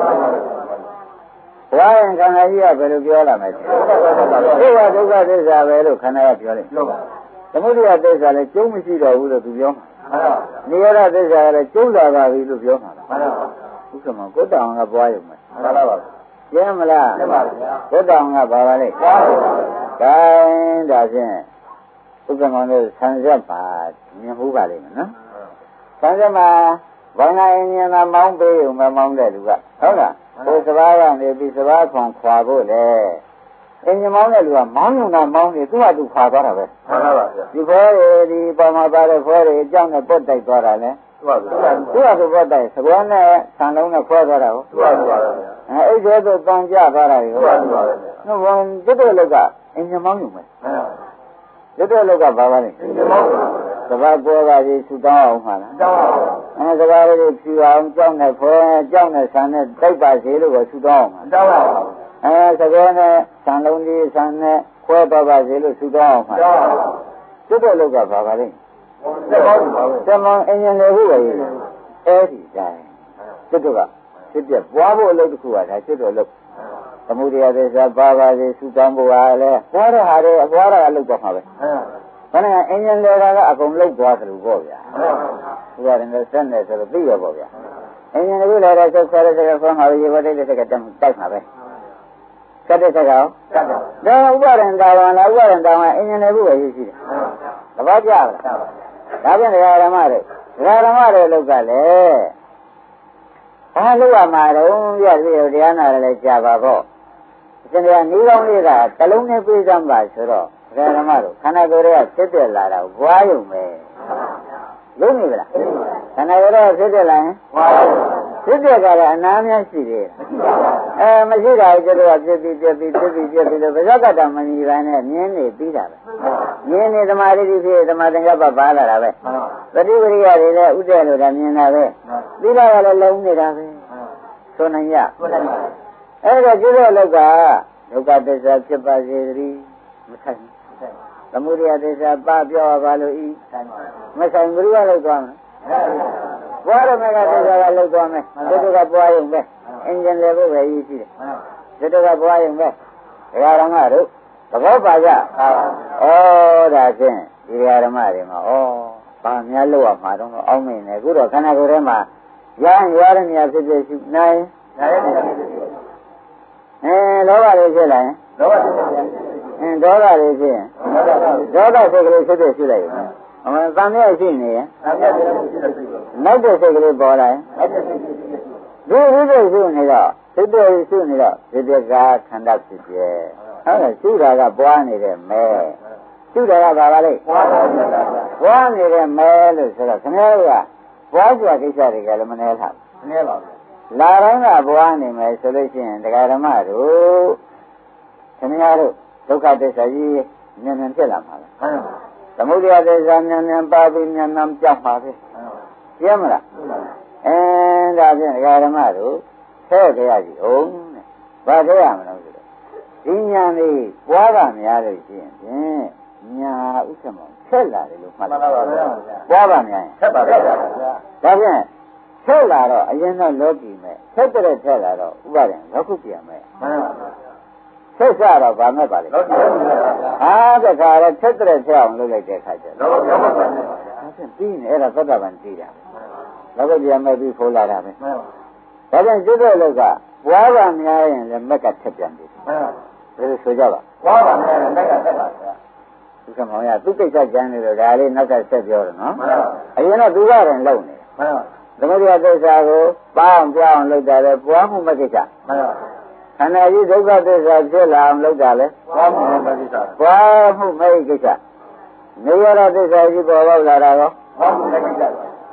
ဘဝရင်ခန္ဓာကြီးကဘယ်လိုပြောလာမလဲဒုက္ခဒုက္ခသစ္စာပဲလို့ခန္ဓာကပြောလိုက်သမုဒယသစ္စာလည်းကျုံးမရှိတော့ဘူးလို့သူပြောမှာနိရောဓသစ္စာကလည်းကျုံးလာပါပြီလို့ပြောမှာဥက္ကမကိုတောင်ကပွားရုံပဲမှန်ပါပါကျင်းမလားကျင်းပါဗျာကိုတောင်ကဘာပါလဲပွားရုံပါခိုင်းဒါဖြင့်ဥက္ကမတို့ဆံဆက်ပါမြင်မှုပါလိမ့်မယ်နော်ဆံဆက်မှာဘာငါအင်းဉာဏ်သာမောင်းပေးုံပဲမောင်းတဲ့လူကဟုတ်လားကိုယ်စဘာကနေပြီးစဘာခွန်ခွာဖို့လေအင်းဉာဏ်မောင်းတဲ့လူကမောင်းုံသာမောင်းနေသူ့ဟာသူခွာသွားတာပဲမှန်ပါပါဒီဖွဲတွေဒီပေါ်မှာပါတဲ့ဖွဲတွေအကြောင်းနဲ့ပုတ်တိုက်သွားတာလေသူ့ဟာသူသူ့ဟာသူပုတ်တိုက်စဘာနဲ့ဆံလုံးနဲ့ခွဲသွားတာဟုတ်သူ့ဟာသူပါပဲအဲအဲ့ဒီတော့တန်ကြသွားတာတွေဟုတ်ပါဘူးနော်ဝန်တွတ်လောကအင်းဉာဏ်မောင်းုံပဲတွတ်လောကဘာပါလဲအင်းဉာဏ်မောင်းသဘာပေါ်ပါကြီးဆူတောင်းအောင်မှာလားတောင်းအောင်အဲသဘာဝလေးဖြူအောင်ကြောက်နဲ့ဖွဲကြောက်နဲ့ဆံနဲ့တိုက်ပါစေလို့ပဲဆူတောင်းအောင်မှာတောင်းအောင်အဲသဘောနဲ့ဆံလုံးလေးဆံနဲ့ခွဲပါပါစေလို့ဆူတောင်းအောင်မှာတောင်းအောင်တွတ်လောကဘာပါလဲသဘောပါပဲတမန်အင်ဂျင်လေဟုတ်ရဲ့အဲ့ဒီတိုင်းတွတ်ကဖြစ်ပြပွားဖို့အလုပ်တစ်ခုကဒါကျွတ်တော်လုပ်သမုဒယသစ္စာပါပါစေဆူတောင်းဖို့ဟာလဲပွားတဲ့ဟာတွေအပွားတာအလုပ်တော့မှာပဲဘယ်နဲ့အင်ဂျင်လေကအကုန်လုတ်သွားသလိုပေါ့ဗျာဟုတ်ပါဘူးစက်နေဆိုတော့သိရပေါ့ဗျာအင်ဂျင်လေလည်းတော့ဆက်ဆက်တဲ့ကောင်းဟာရေဝတိတဲ့ကတက်တိုက်မှာပဲကတ်တဲ့ကောင်ကတ်တယ်ဒါဥပါဒံတာဝန်လားဥပါဒံတာဝန်အင်ဂျင်လေဖို့ပဲရှိရှိတယ်သဘောကျလားဒါပြန်တရားဓမ္မတွေတရားဓမ္မတွေလောက်ကလည်းဘာလို့ရမှာတော့ပြည့်စုံတရားနာလည်းကြာပါပေါ့အရှင်ကနီးကောင်းလေးကတလုံးနဲ့ပြေးစမ်းပါဆိုတော့ဒကာဓမ္မတို့ခန္ဓာကိုယ်တွေကဖြစ်ပြလာတာဘွားယုံပဲလုံးနေလားခန္ဓာကိုယ်တွေကဖြစ်ပြလာရင်ဘွားယုံဖြစ်ပြကြတယ်အနာများရှိသေးတယ်အဲမရှိတာကျတော့ပြည့်ပြီးပြည့်ပြီးပြည့်ပြီးပြည့်ပြီးလို့ဗဇက်ကတမဏီပိုင်းနဲ့မြင်းနေပြီးတာပဲမြင်းနေသမာဓိဖြစ်သမာသင်္ကပ္ပပါလာတာပဲပฏิဝရိယတွေလည်းဥဒဲလို့ဒါမြင်တာပဲပြီးတော့လည်းလုံးနေတာပဲဆိုနိုင်ရအဲ့ဒါကျတော့လောက်ကဒုက္ခသစ္စာဖြစ်ပါစေတည်းမဆိုင်သမုဒယသစ္စာပါပြောပါလို့ဤမဆိုင်ဘုရားလောက်သွားမယ်ဘွားရမေကသစ္စာကလောက်သွားမယ်ဒီတုကပွားရုံပဲအင်ဂျင်လေဖို့ပဲကြီးရှိတယ်ဒီတုကပွားရုံပဲဒကာရမတို့သဘောပါကြဩဒါဖြင့်ဒီဒကာရမတွေမှာဩဘာများလို့ရမှာတော့အောင်းမင်းနေအခုတော့ခန္ဓာကိုယ်ထဲမှာရရင်ရတဲ့နေရာဖြစ်ဖြစ်ရှိနိုင်နိုင်တဲ့နေရာဖြစ်ဖြစ်အဲလောဘတွေဖြစ်လာရင်လောဘဖြစ်ဖြစ်အင်းဒေါသတွေဖြစ်ရင်ဒေါသစိတ်ကလေးဖြစ်ဖြစ်ရှိလိုက်ရင်အမှန်တန်မြဲရှိနေရင်နောက်တဲ့စိတ်ကလေးပေါ်လာရင်ဒီဒီစိတ်ရှိနေတော့စိတ်တွေရှိနေတော့ဒီတကခန္ဓာဖြစ်ပြဲဟုတ်လားရှိတာကပွားနေတဲ့မဲရှိတာကဘာပါလဲပွားပွားနေတဲ့မဲလို့ဆိုတော့ခင်ဗျားတို့ကပွားကြကိစ္စတွေကလည်းမနှဲထားမနှဲပါဘူးလာတိုင်းကဘွားနေမယ်ဆိုလို့ရှိရင်တရားဓမ္မတို့ခင်ဗျားတို့ဒုက္ခသစ္စာကြီးမြန်မြန်ဖြစ်လာမှာလားမှန်ပါသမုဒယသစ္စာမြန်မြန်ပါပြီးမြန်မြန်ပြောက်ပါပဲရှင်းမလားအဲဒါဖြင့်တရားဓမ္မတို့ဆဲတရားကြီးအောင်တဲ့ဘာသေးရမလို့ဆိုတော့ဒီညာလေးဘွားကများလို့ရှိရင်ဖြင့်ညာဥစ္စာမဆက်လာတယ်လို့မှတ်ပါပါဗျာဘွားကများရင်ဆက်ပါဗျာဒါဖြင့်ဆက်လာတော့အရင်တော့လောကီမဲ့ဆက်တဲ့ဆက်လာတော့ဥပါဒံလောက်ခုပြန်မဲ့မှန်ပါပါဆက်စတော့ဗာမဲ့ပါလေဟာတခါတော့ဆက်တဲ့ဆက်အောင်လုပ်လိုက်တဲ့ခါကျတော့လောကပါနဲ့ပါဗျာအဲ့ဒါပြီးနေအဲ့ဒါသတ္တဗံကြည့်တာလောကပြန်မဲ့ပြီးဖိုးလာတာပဲမှန်ပါဒါကြောင့်ကျွတ်တဲ့လောကဘွားကများရင်လည်းမက်ကထက်ပြန်ပြီမှန်ပါဘယ်လိုဆိုကြပါဘွားကများရင်မက်ကထက်ပါဗျာဒီကမောင်ရသူကိစ္စကြမ်းနေတော့ဒါလေးနောက်ကဆက်ပြောတယ်နော်မှန်ပါအရင်တော့သူကရင်လုံနေမှန်ပါသမုဒယသစ္စာကိုပေါအောင်ပြောင်းလုပ်တာလေပွားမှုမကိစ္စမှန်ပါခန္ဓာကြီးဒုက္ခသစ္စာဖြစ်လာအောင်လုပ်တာလေပွားမှုမကိစ္စပွားမှုမကိစ္စနေရတဲ့သစ္စာကြီးပေါ်ပေါက်လာတာကောပွားမှုမကိစ္စ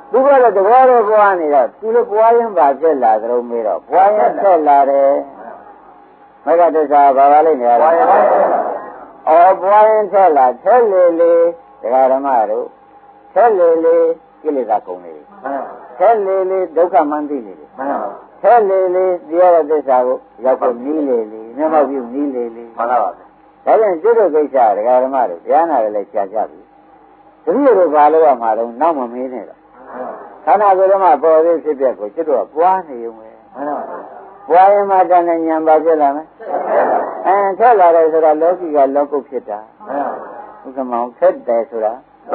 သူကတော့တဘောတော့ပွားနေတော့သူလည်းပွားရင်ပါဖြစ်လာကြုံမေးတော့ပွားရင်ဆက်လာတယ်မဂ္ဂတစ္ဆာဘာပါလိမ့်နေရလဲအော်ပွားရင်ဆက်လာဆက်လေလေဒကာဓမ္မတို့ဆက်လေလေကိလေသာကုန်နေတယ်ဆက်လေလေဒုက္ခမှန်းသိနေတယ်ဆက်လေလေတရားရသစ္စာကိုရောက်ဖို့နီးလေလေမျက်မှောက်ပြုနီးလေလေမှန်ပါပါဒါပြန်ကျွတ်တို့ကိစ္စဒကာဓမ္မတို့တရားနာလည်းကြာကြပြီတတိယတို့ဘာလို့ရမှာတော့နောက်မမင်းနဲ့တော့ခန္ဓာကိုယ်ဓမ္မပေါ်သေးဖြစ်ပြကိုကျွတ်တို့ကပွားနေုံပဲမှန်ပါပါပွားရင်မှတဏှာဉာဏ်ပါဖြစ်လာမယ်အဲဆက်လာတယ်ဆိုတာလောကီကလောကုတ်ဖြစ်တာဥက္ကမောင်ဆက်တယ်ဆိုတာ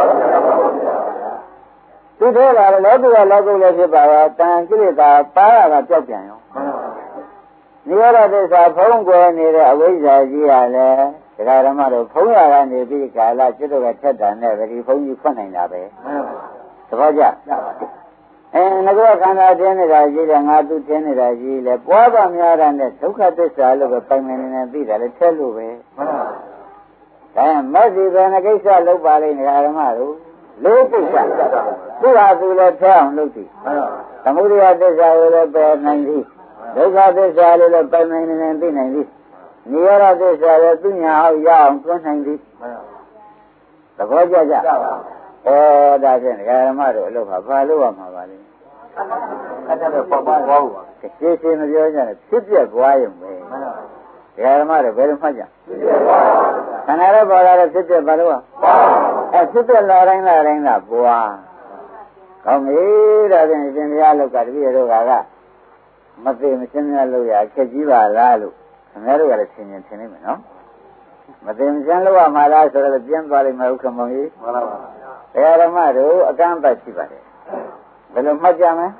သူထဲလာတယ်လောကီကလောကုတ်လည်းဖြစ်ပါတော့တန်ကိလေသာပါရတာကြောက်ပြန်ရောနိရောဓသစ္စာဖုံးကွယ်နေတဲ့အဝိဇ္ဇာကြီးကလည်းဒကာဓမ္မတို့ဖုံးရတာနေပြီးကာလကျွတ်တို့ကထက်တာနဲ့ဗတိဖုံးကြီးဖွင့်နိုင်တာပဲသဘောကျအဲငါကခန္ဓာတင်းနေတာကြီးတယ်ငါသူတင်းနေတာကြီးလေပွားပါများတာနဲ့ဒုက္ခသစ္စာလို့ပဲပိုင်မနေနေသိတာလေထက်လို့ပဲမှန်ပါဒါမက်စီပဲငကိစ္စလုပ်ပါလိမ့်နေဓမ္မတို့လေးကိစ္စသူ့ဟာသူလည်းထက်အောင်လုပ်သည်သမုဒယသစ္စာကိုလည်းပယ်နိုင်သည်ဒုက္ခသစ္စာလည်းပိုင်မနေနေသိနိုင်သည်နိရောဓသစ္စာလည်းသူညာအောင်ရအောင်သွင်းနိုင်သည်သဘောကျကြဩဒါဖြင့်ဒကာဓမ္မတို့အလုပ်ဟာဘာလို့ရမှာပါလဲအဲ့ဒါတော့ပေါ်ပေါ်သွားဘူးရှင်းရှင်းမပြောကြနဲ့ဖြစ်ပြပွားရုံပဲဒကာဓမ္မတို့ဘယ်လိုမှတ်ကြခန္ဓာတော့ပေါ်လာတော့ဖြစ်ပြဘာလို့ရအဲဖြစ်ပြလာတိုင်းလာတိုင်းလာပွားကောင်းပြီဒါဖြင့်ရှင်ဘုရားလောက်ကတပည့်တို့ကမသိမရှင်းများလို့ရအခက်ကြီးပါလားလို့ခင်ဗျားတို့ကလည်းသင်ရင်သင်နေမယ်နော်မသိမရှင်းလို့ရမှာလားဆိုတော့ပြင်းသွားလိမ့်မယ်ဥက္ကမောင်ကြီးမှန်ပါပါဘုရားဓမ္မတို့အကန့်အသတ်ရှိပါတယ်ဘယ်လိုမှတ်ကြမလဲ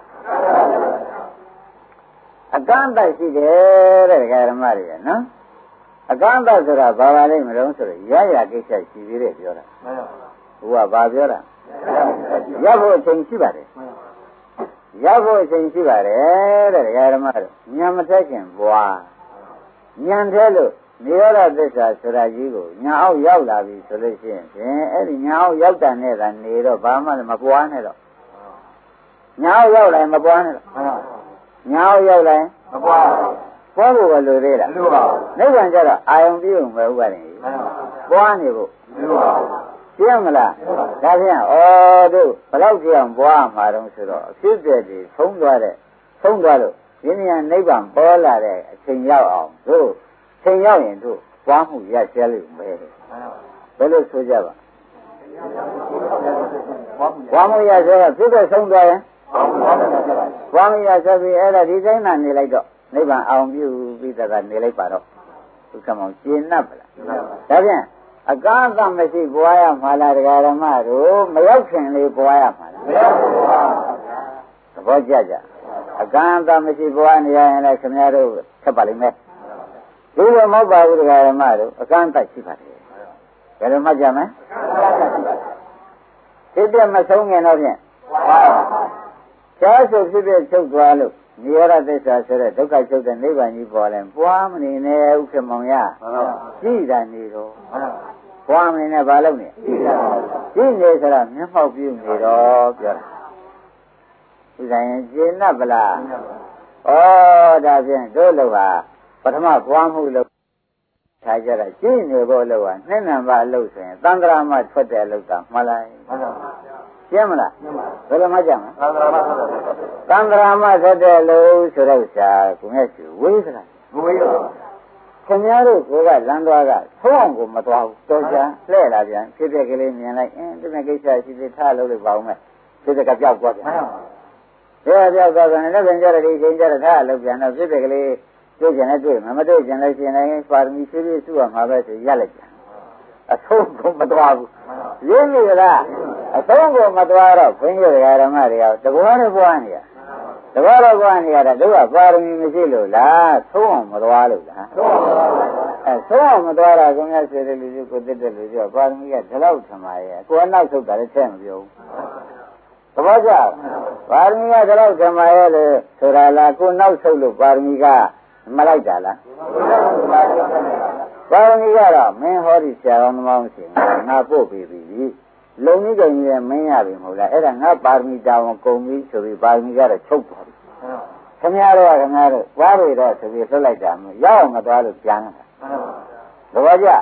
အကန့်အသတ်ရှိတယ်တဲ့ဒကာဓမ္မတွေကနော်အကန့်အသတ်ဆိုတာဘာပါလိမ့်မလို့ဆိုတော့ရရကိစ္စရှိသေးတယ်ပြောတာမှန်ပါဘုရားဘာပြောတာရဖို့အချိန်ရှိပါတယ်ရဖို့အချိန်ရှိပါတယ်တဲ့ဒကာဓမ္မတို့ဉာဏ်မထက်ခင်ဘွားဉာဏ်ထဲလို့နိရောဓသစ္စာဆိုတာကြီးကိုညာအောင်ရောက်လာပြီဆိုလို့ရှိရင်ဖြင့်အဲ့ဒီညာအောင်ရောက်တာနဲ့ကနေတော့ဘာမှမပွားနဲ့တော့ညာအောင်ရောက်လာရင်မပွားနဲ့တော့ညာအောင်ရောက်လာရင်မပွားပွားဖို့ပဲလိုသေးလားမလိုပါဘူးနိဗ္ဗာန်ကျတော့အာယုံပြုံပဲဥပါဒ်နေပွားနေဖို့မလိုပါဘူးရှင်းမလားဒါဖြင့်ဩတို့ဘယ်လောက်ကြအောင်ပွားမှာတော့ဆိုတော့အဖြစ်အပျက်တွေသုံးသွားတဲ့သုံးသွားလို့ယဉ်ဉာဏ်နိဗ္ဗာန်ပေါ်လာတဲ့အချိန်ရောက်အောင်တို့ချိန်ရောက်ရင်တို့ပွားမှုရကျဲလို့ပဲဘယ်လိုဆိုကြပါပွားမှုရကျဲကဖြစ်တဲ့ဆုံးသွားရင်ပွားမှုရကျဲပြီးအဲ့ဒါဒီတိုင်းမှနေလိုက်တော့နိဗ္ဗာန်အောင်ပြုပြီးတကနေလိုက်ပါတော့ဒုက္ခမောင်ရှင်း납ပါလားဒါဖြင့်အကားအသမရှိပွားရမှာလားတရားဓမ္မတို့မရောက်ခင်လေးပွားရမှာလားမရောက်ပါဘူးသဘောကျကြအကားအသမရှိပွားနေရရင်လည်းခင်ဗျားတို့ထပ်ပါလိမ့်မယ်ဒီလိုမဟုတ်ပါဘူးတရားဓမ္မတို့အကန့်အသတ်ရှိပါတယ်ဘယ်လိုမှတ်ကြမလဲဖြစ်ပြမဆုံးခင်တော့ဖြင့်ရှားဆိုဖြစ်ပြချုပ်သွားလို့နိရောဓသစ္စာဆိုတဲ့ဒုက္ခချုပ်တဲ့နိဗ္ဗာန်ကြီးပေါ်လဲပွားမနေနဲ့ဥက္ကမောင်ရကြည်တာနေတော့ပွားမနေနဲ့ဘာလုပ်နေကြည်နေဆိုတာမျက်မှောက်ပြုနေတော့ပြောတာဒီတိုင်းရှင်း납ဗလားဩဒါဖြင့်တို့လို့ပါပထမပွားမှုလို့ထားကြတာကြည်နေဖို့လို့ကနှစ်နံပါတ်လို့ဆိုရင်သံဃာမထွက်တဲ့လို့ကမှလိုက်ရှင်းမလားဘယ်လိုမှကြမလဲသံဃာမထွက်တဲ့လို့ဆိုတော့ဆရာကိုမြတ်ရှိဝေးသလားမဝေးပါဘူးခင်ဗျားတို့ကလမ်းသွားကသုံးအောင်ကိုမသွားဘူးတော်ကြလှဲ့လာပြန်ဖြစ်တဲ့ကလေးမြင်လိုက်အင်းဒီမဲ့ကိစ္စရှိသေးထားလို့လို့ပါအောင်မဲ့ဖြစ်တဲ့ကပြောက်သွားပြန်ဒါပြောက်သွားပြန်လည်းပြန်ကြတဲ့ဒီချိန်ကြတဲ့ထားလို့ပြန်တော့ဖြစ်တဲ့ကလေးတွေ့ကြတယ်တွေ့မမတွေ့ကြလည်းရှင်လည်းပါရမီဖြည်းဖြည်းစုရမှာပဲဆိုရလိုက်ကြအဆုံးကိုမသွားဘူးရင်းနေလားအဆုံးကိုမသွားတော့ဘုန်းကြီးဓမ္မတွေကတဘောနဲ့ပွားနေရတဘောတော့ပွားနေရတာတို့ကပါရမီမရှိလို့လားသုံးအောင်မသွားလို့လားသုံးအောင်အဲသုံးအောင်မသွားတာကိုများစေတယ်လူကြီးကိုတက်တယ်လူကြီးကပါရမီကဒီလောက်ထမရဲ့ကိုယ်နောက်ဆုတ်တာလည်းချက်မပြောဘူးသဘောကျပါရမီကဒီလောက်ထမရဲ့လေဆိုတာလားကိုယ်နောက်ဆုတ်လို့ပါရမီကမလိုက်တာလားပါရမီကတော့မင်းဟောဒီဆရာတော်သမားမရှိဘူးငါပို့ပေးပြီလုံကြီးကကြီးလည်းမင်းရပြီမဟုတ်လားအဲ့ဒါငါပါရမီတောင်ကုန်ပြီဆိုပြီးပါရမီကတော့ချုပ်သွားပြီခင်ဗျားတို့ကခင်ဗျားတို့သွားပြီတော့ဆိုပြီးလွတ်လိုက်တာမရအောင်မသွားလို့ပြန်လာသဘောကျ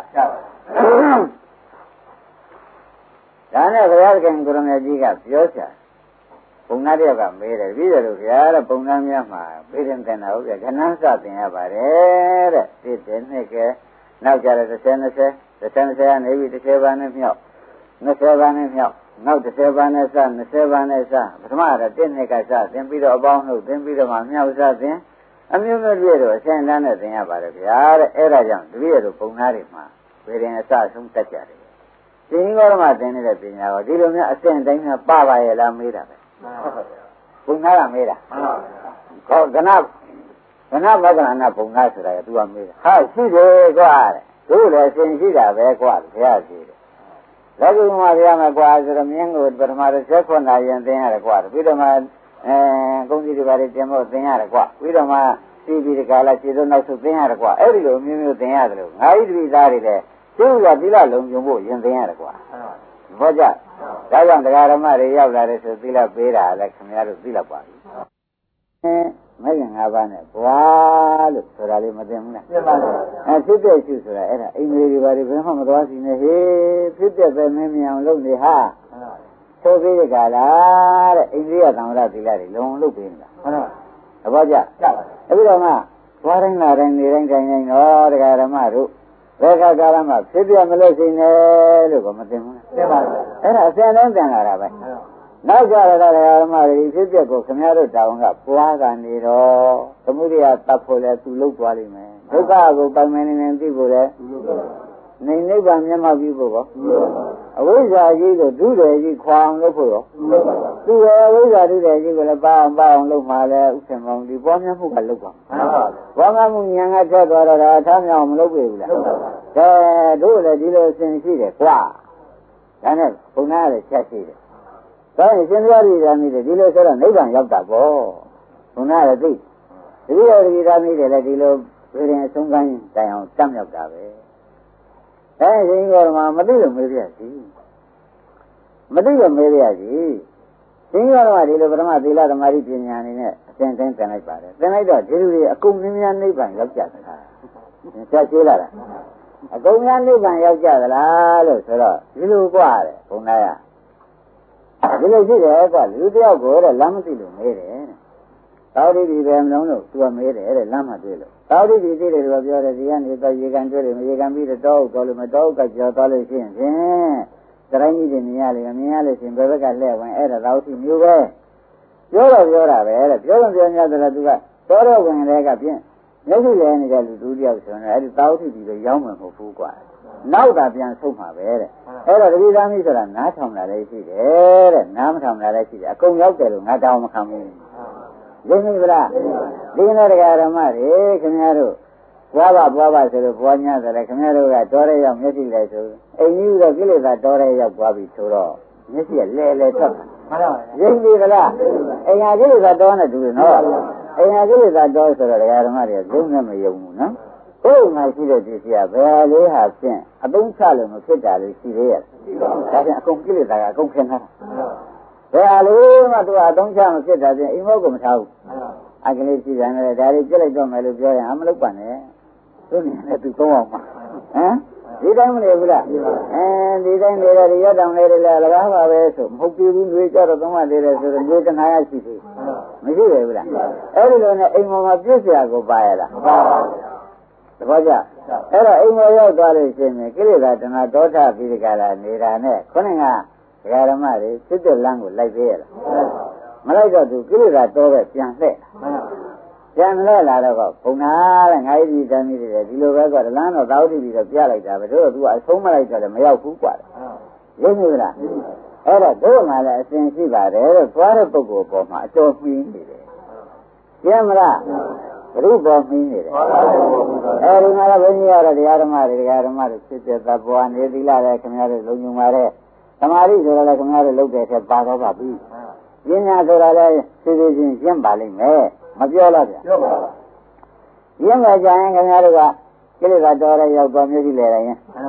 ဒါနဲ့ဘုရားခင်ကိုရမေကြီးကပြောချာဘုံနာတယောက်ကမေးတယ်ပြီးတယ်လို့ဗျာတဲ့ပုံနာများမှာပြေးတင်တယ်နော်ဗျာခဏစတင်ရပါတယ်တဲ့ဒီတဲ့နှစ်ကနောက်ကြတဲ့တစ်ဆယ်နှစ်ဆယ်တစ်ဆယ်နှစ်ဆယ်ကနေပြီးတစ်ဆယ်ပါးနဲ့မြောက်နှစ်ဆယ်ပါးနဲ့မြောက်နောက်တစ်ဆယ်ပါးနဲ့စနှစ်ဆယ်ပါးနဲ့စပထမကတော့တစ်နှစ်ကစသင်ပြီးတော့အပေါင်းလို့သင်ပြီးတော့မှမြောက်စသင်အမျိုးမျိုးပြည့်တော့အစဉ်တန်းနဲ့သင်ရပါတယ်ဗျာတဲ့အဲ့ဒါကြောင့်တပည့်တော်ပုံနာတွေမှာပြေးတင်အစဆုံးတက်ကြတယ်ဒီနည်းကောမှသင်နေတဲ့ပညာကိုဒီလိုမျိုးအစဉ်တိုင်းနဲ့ပပါရဲ့လားမေးတာပဲဘုံနာကမေးတာခေါကနကနမကနာဘုံနာဆိုတာကသူကမေးတာဟာရှိတယ်ကွာတဲ့တို့လည်းအစဉ်ရှိတာပဲကွာဘုရားရှိတယ်လက်ကုမဘုရားမကွာဆိုတော့မြင်းကိုပထမတစ်ဆက်ခွန်နာရင်သင်ရတယ်ကွာပြီးတော့မှအဲကုန်းကြီးတွေပါတွေတင်ဖို့သင်ရတယ်ကွာပြီးတော့မှစီးပြီးဒီကလာခြေတို့နောက်ဆုသင်ရတယ်ကွာအဲ့ဒီလိုမျိုးမျိုးသင်ရတယ်လို့ငါးဤတပိသားတွေလည်းသူ့ကသီလလုံးပြုံဖို့ရင်သင်ရတယ်ကွာဘောကြဒါကြောင့်တရားဓမ္မတွေရောက်လာတယ်ဆိုသီလပေးတာလည်းခင်ဗျားတို့သိလောက်ပါပြီအဲမဂ္ဂင်၅ပါးနဲ့ဘွာလို့ဆိုတာလေးမသိဘူးလားသိပါဘူးအဲဖြစ်တဲ့ရှုဆိုတာအဲ့ဒါအိမ်လေးတွေပါတွေဘယ်မှမသွားစီနဲ့ဟေးဖြစ်တဲ့ပဲမင်းမြအောင်လုပ်နေဟာသိုးပြီးကြလားတဲ့အိန္ဒိယသံဃာသီလတွေလုံးလုပ်ပေးနေတာဟုတ်လားသဘောကျအဲ့ဒီတော့မှသွားတိုင်းလာတိုင်းနေတိုင်းတိုင်းတိုင်းတော့တရားဓမ္မတို့ဘယ်ခါကာလမှာဖြစ်ပြမလို့ရှိနေလို့ကမသိဘူးလားသိပါဘူးအဲ့ဒါအစံတန်းတန်လာတာပဲနောက်ကြရတာဓမ္မတွေဖြစ်ပြကိုခင်ဗျားတို့တောင်းကပွားကနေတော့သမုဒိယတပ်ဖို့လဲသူလုပ်သွားလိမ့်မယ်ဒုက္ခကိုပိုင်မနေနေသိဖို့လဲနေနိဗ္ဗာန်မျက်မှောက်ပြုဖို့ရောအဝိဇ္ဇာကြီးကိုဒုတယ်ကြီးခွာအောင်လုပ်ဖို့ရောသူရဲ့အဝိဇ္ဇာဒုတယ်ကြီးကိုလည်းပါအောင်ပါအောင်လုပ်မှလည်းဥစ္စာမောင်ဒီပွားများမှုကလုပ်ပါပွားများမှုဉာဏ်ကထက်သွားတော့ဒါထားမြောင်မလုပ်ပြီဘူးလားကဲတို့လည်းဒီလိုအစဉ်ရှိတယ်ကွာဒါနဲ့ဘုံနာလည်းချက်ရှိတယ်ဒါရင်ရှင်သာရိယာမိတယ်ဒီလိုဆိုတော့နိဗ္ဗာန်ရောက်တာပေါ့ဘုံနာလည်းသိတတိယရိယာမိတယ်လည်းဒီလိုပြည်ရင်အဆုံးကမ်းတိုင်အောင်တတ်မြောက်တာပဲအဲရှင်ကောမှာမသိလို့မေးပြစီမသိလို့မေးပြစီရှင်ကောမှာဒီလိုပထမသီလသမာဓိပညာအနေနဲ့အစဉ်တိုင်းပြန်လိုက်ပါတယ်ပြန်လိုက်တော့ဒီလူတွေအကုန်မြင်များနိဗ္ဗာန်ရောက်ကြသလားဆက်ရှိလာတာအကုန်များနိဗ္ဗာန်ရောက်ကြသလားလို့ဆိုတော့ဒီလိုกว่าတယ်ဘုံသားရဒီလိုရှိတယ်ကွာလူတယောက်ကိုတဲ့လမ်းမသိလို့မေးတယ်သောတိဒီပဲမလုံးလို့သူကမေးတယ်တဲ့လမ်းမတွေ့လို့သောတိဒီသိတယ်သူကပြောတယ်ဒီကနေတော့ရေကန်တွေ့တယ်မရေကန်ပြီးတော့တော့တော်လို့မတော့ကကြော်သွားလို့ရှိရင်ဖြင့်တရိုင်းကြီးတွေမြင်ရလေမြင်ရလို့ရှိရင်ဘယ်ဘက်ကလှည့်ဝင်အဲ့ဒါသောတိမျိုးပဲပြောတော့ပြောတာပဲတဲ့ပြောရင်ပြောများတယ်သူကတော်တော့ဝင်တဲ့ကဖြင့်မျက်စိလဲနေတဲ့လူတူတယောက်ဆိုရင်အဲ့ဒီသောတိဒီပဲရောင်းမှမဟုတ်ဘူးကွာနောက်တာပြန်ဆုံးမှာပဲတဲ့အဲ့တော့တတိသားမိဆိုတာနားထောင်တာလည်းရှိတယ်တဲ့နားမထောင်တာလည်းရှိတယ်အကုန်ရောက်တယ်လို့ငါတောင်းမခံဘူးရင်းမိဗလားဒီနေ့တရားဓမ္မတွေခင်ဗျားတို့ဘွားပါဘွားပါဆိုလို့ဘွားညာဆိုလည်းခင်ဗျားတို့ကတော်ရဲရောက်မျက်စိလဲဆိုအိမ်ကြီးတော့ကိလေသာတော်ရဲရောက်သွားပြီဆိုတော့မျက်စိကလဲလဲထွက်တာမှန်ပါပါရင်းမိဗလားအိမ်ဟာကိလေသာတော်နဲ့တူတယ်နော်အိမ်ဟာကိလေသာတော်ဆိုတော့တရားဓမ္မတွေကလုံးနဲ့မယုံဘူးနော်ကိုယ်မှရှိတဲ့ဒီစီကဘယ်လေးဟာဖြင့်အသုံးချလို့မဖြစ်တာလေးရှိသေးရဲ့ဒါဖြင့်အကုန်ကိလေသာကအကုန်ခင်းထားတာဘယ်ဟာလေးမှသူကအသုံးချမဖြစ်တာဖြင့်အိမ်မောကိုမထားဘူးအကလေးရှိတယ်နဲ့ဒါလေးပြစ်လိုက်တော့မယ်လို့ပြောရင်အမလုပ်ပါနဲ့သူနေနဲ့သူကောင်းအောင်ပါဟမ်ဒီတိုင်းမနေဘူးလားအဲဒီတိုင်းနေတယ်ရတောင်လေးတွေလည်းလကားပါပဲဆိုမဟုတ်ဘူးလူကြတော့သုံးမှသေးတယ်ဆိုတော့လူတနာရရှိသေးမရှိပဲဘူးလားအဲ့ဒီလိုနဲ့အိမ်မောမှာပြည့်စရာကိုပါရလားပါပါသဘောကျအဲ့တော့အိမ်မောရောက်သွားလို့ရှိရင်ကိလေသာတဏှာဒေါသပြီးဒီကလာနေတာနဲ့ခုနကဒကာဓမ္မတွေစစ်တဲ့လမ်းကိုလိုက်သေးရလားမလိုက်တော့သူကိလေသာတော့ပဲပြန်လှည့်လာပြန်လှည့်လာတော့ဘုံနာတဲ့ငါးကြီးတန်းကြီးတွေဒီလိုပဲကွာလမ်းတော့သာဝတိပြီးတော့ပြလိုက်တာပဲတို့ကသူကအဆုံးမလိုက်တော့လည်းမရောက်ဘူးကွာရင်းနေလားအဲ့တော့တို့မှလည်းအစဉ်ရှိပါတယ်လို့သွားတဲ့ပုဂ္ဂိုလ်ပေါ်မှာအတော်မှီးနေတယ်ကျင်းမလားဘုရုပေါ်မှီးနေတယ်အဲဒီမှာဘုန်းကြီးရတဲ့တရားဓမ္မတွေတရားဓမ္မတွေဖြစ်တဲ့သဘောနေသီလလည်းခင်ဗျားတို့လုံညုံပါတဲ့သမာဓိဆိုတာလည်းခင်ဗျားတို့လုပ်တဲ့ထက်ပါတော့ပါပြီပညာဆိုတာလည်းသိသိချင်းရှင်းပါလိမ့်မယ်မပြောတော့ဗျာပြောပါပါရင်းကကြရင်ခင်ဗျားတို့ကကိလေသာတော်ရရောက်သွားမျိုးကြီးလေရင်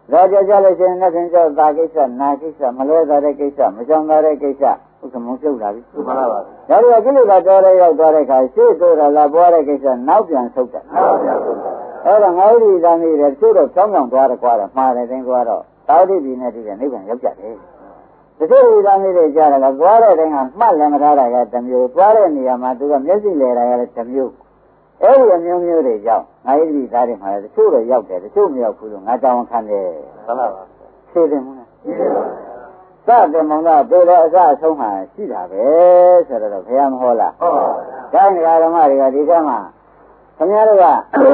ဒါကြကြလို့ရှိရင်နှစ်ခင်ကြောက်သာကိစ္စနာကိစ္စမလွဲသာတဲ့ကိစ္စမကြောင်သာတဲ့ကိစ္စဥက္ကမုံပြုတ်လာပြီမှန်ပါပါဒါတွေကကိလေသာတော်ရဲရောက်သွားတဲ့အခါရှေ့တိုးတာလာပွားတဲ့ကိစ္စနောက်ပြန်ဆုတ်တယ်နောက်ပြန်ဆုတ်တယ်အဲ့တော့ငါးရီသားမိတယ်သူတို့ကြောင်းကြောင်သွားတယ်ကွာတော့မှားတယ်တင်းကွာတော့သာဝတိပြည်နဲ့တည်းကနိဗ္ဗာန်ရောက်ကြတယ်တချို့ရီသားမိတွေကြားတယ်ကသွားတဲ့တိုင်းကမှတ်လည်းမထားတာကတစ်မျိုးသွားတဲ့နေရာမှာသူကမျက်စိလဲတာကလည်းတစ်မျိုးအဲ့ဒီအမျိုးမျိုးတွေကြောင့်ငါးရီသားတွေမှာတချို့တော့ရောက်တယ်တချို့မရောက်ဘူးလို့ငါတောင်းခံတယ်ဟုတ်လားဖြေတယ်မလားဖြေတယ်ပါသတ်တယ်မောင်သားပြေတော့အစအဆုံးမှရှိတာပဲဆိုတော့ဘုရားမဟောလားဟုတ်ပါဘူး။ဒါနဲ့ဓမ္မတွေကဒီကမှာခင်ဗျားတို့က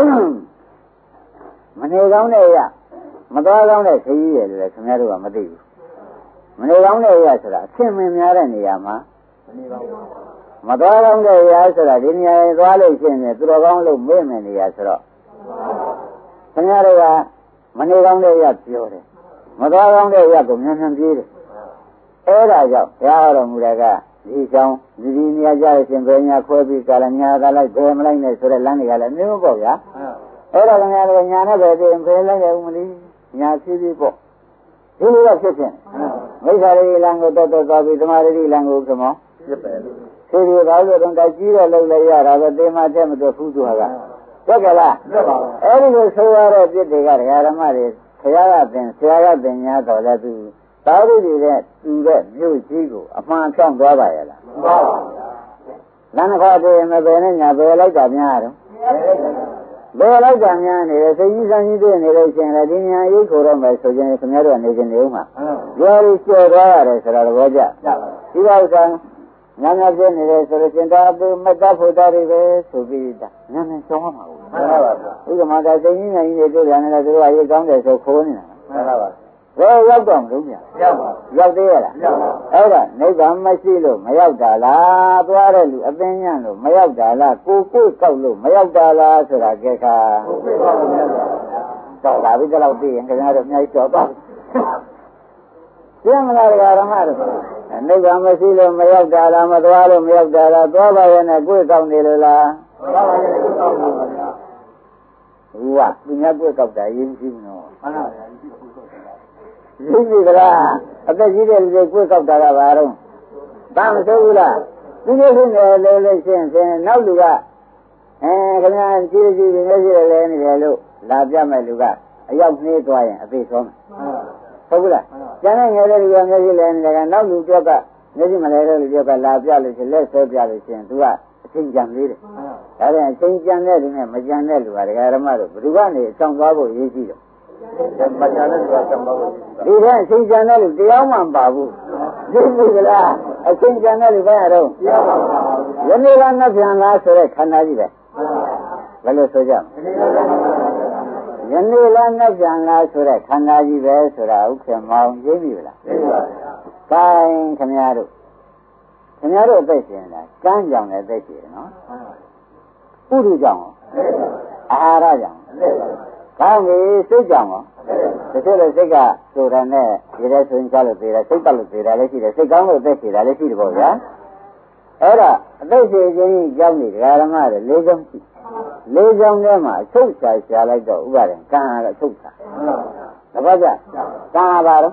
မနေကောင်းတဲ့အရာမသွားကောင်းတဲ့ခရီးရယ်လို့ခင်ဗျားတို့ကမသိဘူး။မနေကောင်းတဲ့အရာဆိုတာအချင်းမင်းများတဲ့နေရာမှာမနေပါဘူး။မသွားကောင်းတဲ့အရာဆိုတာဒီနေရာရင်သွားလို့ရှိရင်သူတော်ကောင်းလို့မေ့မယ်နေရာဆိုတော့ခင်ဗျားတို့ကမနေကောင်းတဲ့အရာပြောတယ်။မသွားကောင်းတဲ့အရာကိုမြန်မြန်ပြေးတယ်အဲ့ဒါကြောင့်ဘုရားတော်မူတဲ့ကဒီဆောင်ဒီဒီနေရာကြရရှင်ဘယ်ညာခွဲပြီးကာလညာသာလိုက်ဘယ်မလိုက်နဲ့ဆိုတဲ့လမ်းတွေကလည်းမျိုးပေါ့ဗျာအဲ့ဒါကညာလည်းညာနဲ့ပဲပြင်ဘယ်လိုက်ရဦးမလို့ညာဖြည်းဖြည်းပေါ့ဒီလိုတော့ဖြစ်ဖြစ်မိစ္ဆာရိလမ်းကိုတော်တော်သွားပြီးသမာဓိလမ်းကိုကမောဖြစ်ပဲလို့ဖြည်းဖြည်းပါလို့တော့တိုက်ကြီးတော့လုပ်လိုက်ရတာပဲတေမတဲ့မတော့ဘူးသူကဟုတ်ကဲ့လားဟုတ်ပါဘူးအဲ့ဒီလိုဆိုရတဲ့ပြစ်တွေကဓမ္မတွေဆရာကသင်ဆရာကသင်ညာတော်လည်းသူသာဝတိတဲ့သူတဲ့မြို့ကြီးကိုအမှန်ဖြောင်းသွားပါရဲ့လားမှန်ပါပါလမ်းတစ်ခါတည်းမပဲနဲ့ညာပဲလိုက်တာများတော့ဘယ်လိုက်တာများနေတယ်စိတ်ကြီးစမ်းကြီးတွေ့နေလို့ရှိရင်လည်းဒီညာရိတ်ခိုတော့မယ်ဆိုရင်ခင်ဗျားတို့ကနေခြင်းနေဦးမှာရော်ရီကျော်သွားရတယ်ဆိုတော့သဘောကျဒီဥစ္စာညာညာပြနေတယ်ဆိုလို့ရှင်ဒါသူမတတ်ဖို့တာတွေပဲဆိုပြီးတာညာညာကျော်မှာဘူးမှန်ပါပါဥက္ကမတာစိတ်ကြီးညာကြီးတွေတွေ့ရတယ်လည်းသူကရိတ်ကောင်းတယ်ဆိုခိုးနေတာမှန်ပါပါဘယ်ရောက်တော့မလို့ညာရောက်ပါရောက်သေးရလားရောက်ပါအဲ့ဒါနိဗ္ဗာန်မရှိလို့မရောက်တာလားသွားတဲ့လူအသိဉာဏ်လို့မရောက်တာလားကိုကိုကောက်လို့မရောက်တာလားဆိုတာကြက်ခါကိုကိုကောက်လို့မရောက်တာတော့ဒါပြီးတော့သိရင်ခင်ဗျားတို့အများကြီးတော်တော့ကျင်းမလားဓမ္မတို့နိဗ္ဗာန်မရှိလို့မရောက်တာလားမသွားလို့မရောက်တာလားသွားပါရဲ့နဲ့ကိုယ်ကောက်နေလို့လားသွားပါရဲ့ကိုယ်ကောက်နေပါဗျာဟူကသူများကိုယ်ကောက်တာရင်းရှိဘူးနော်မှန်ပါဗျာရှိပြီကလားအသက်ကြီးတဲ့လူတွေကိုယ်ကောက်တာကဘာတော့ဘာမဆိုးဘူးလားဒီလိုဖြစ်နေလို့လို့ရှင်းရှင်းနောက်လူကအဲခင်ဗျာကြီးကြီးနေနေရလဲနေတယ်လို့လာပြမဲ့လူကအရောက်နှေးသွားရင်အသေးဆုံးဟုတ်ဘူးလားကျန်တဲ့ငယ်တဲ့လူကမျက်စိလဲနေတယ်ကနောက်လူပြောက်ကမျက်စိမလဲတဲ့လူပြောက်ကလာပြလို့ရှင်လက်ဆွဲပြလို့ရှင်သူကအချင်းကြံသေးတယ်ဒါပြန်အချင်းကြံတဲ့လူနဲ့မကြံတဲ့လူကဒကာရမတို့ဘယ်သူကနေအဆောင်သွားဖို့ရည်ရှိတယ်မကြံတဲ့လူကဆောင်သွားဖို့ဒီကအချင်းကြံတဲ့လူတရားမှမပါဘူးသိပြီကလားအချင်းကြံတဲ့လူပဲအတော့တရားမှမပါဘူးယနေ့ကနှစ်ပြန်လားဆိုတဲ့ခန္ဓာကြီးပဲဘယ်လိုဆိုကြယနေ့လားနှစ်ပြန်လားဆိုတဲ့ခန္ဓာကြီးပဲဆိုတာဥက္ကမောင်သိပြီလားသိပါပါဘုရားကိုင်းခင်ဗျားတို့ခင်ဗျားတို့အသက်ရှင်လားကမ်းကြောင်လည်းအသက်ရှင်နော်ပုထုကြောင်အာဟာရကြောင်ကောင်းပြီစိတ်ကြောင်တချို့လည်းစိတ်ကဆိုတာနဲ့ဒီတဲ့ဆိုရင်ကြားလို့သေးတယ်စိတ်ပတ်လို့သေးတယ်လည်းရှိတယ်စိတ်ကောင်းလို့အသက်ရှင်တာလည်းရှိတယ်ပေါ့ဗျာအဲ့ဒါအသက်ရှင်ခြင်းကြောင့်ဒီဓမ္မတွေလေးချောင်းရှိလေးချောင်းထဲမှာအချုပ်ချာရှာလိုက်တော့ဥပါဒံကံဟာအချုပ်ချာတပတ်ကြကံဟာပါတော့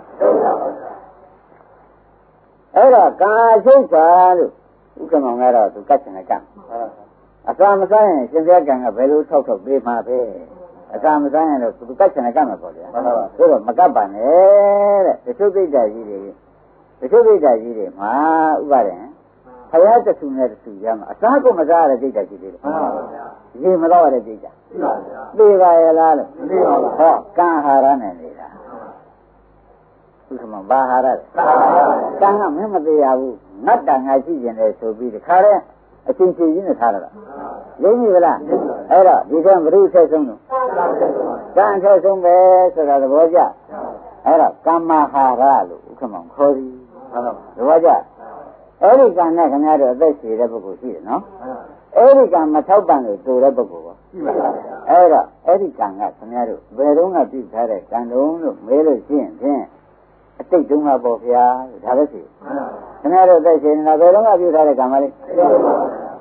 အဲ့တော့ကံအချုပ်ချာလို့ဥက္ကမောင်ကတော့သူကတ်ချင်တဲ့ကံအစာမစားရင်ရှင်ပြကံကဘယ်လိုထောက်ထောက်ပေးမှာပဲအစာမစားရင်တော့သူကတ်ချင်တဲ့ကံမှာပေါ့ဗျာဆိုတော့မကတ်ပါနဲ့တဲ့တချို့သိတ္တကြီးတွေတချို့သိတ္တကြီးတွေမှာဥပါဒံဘုရားတဆူနဲ့တဆူရမှာအစားကိုမစားရတဲ့သိတ္တကြီးတွေမှန်ပါဗျာရေမတော့ရတဲ့သိတ္တမှန်ပါဗျာသိပါရဲ့လားလို့သိပါပါဟောကံဟာရနဲ့နေတာဥက္ကမဘာဟာရလဲကံကမင်းမသေးရဘူးငတ်တာငါရှိကျင်တယ်ဆိုပြီးတခါတည်းအချင်းချင်းကြီးနဲ့ထားရတာလိမ့်ပြီလားအဲ့တော့ဒီကံဘုရုဆက်ဆုံးလို့ကံဆက်ဆုံးပဲဆိုတာသဘောကျအဲ့တော့ကမ္မဟာရလို့ဥက္ကမခေါ်သည်သဘောကျအဲ့ဒီကံနဲ့ခင်ဗျားတို့အသက်ရှည်တဲ့ပုဂ္ဂိုလ်ရှိတယ်နော်အဲ့ဒီကံမထောက်ပံ့လို့တူတဲ့ပုဂ္ဂိုလ်ပေါ့အဲ့တော့အဲ့ဒီကံကခင်ဗျားတို့ဘယ်တော့မှပြုထားတဲ့ကံတုံးလို့မေးလို့ရှိရင်ဖြင့်အတိတ်တုန်းကပေါ့ဗျာဒါပဲရှိခင်ဗျားတို့အသက်ရှည်နေတာဘယ်တော့မှပြုထားတဲ့ကံမလေး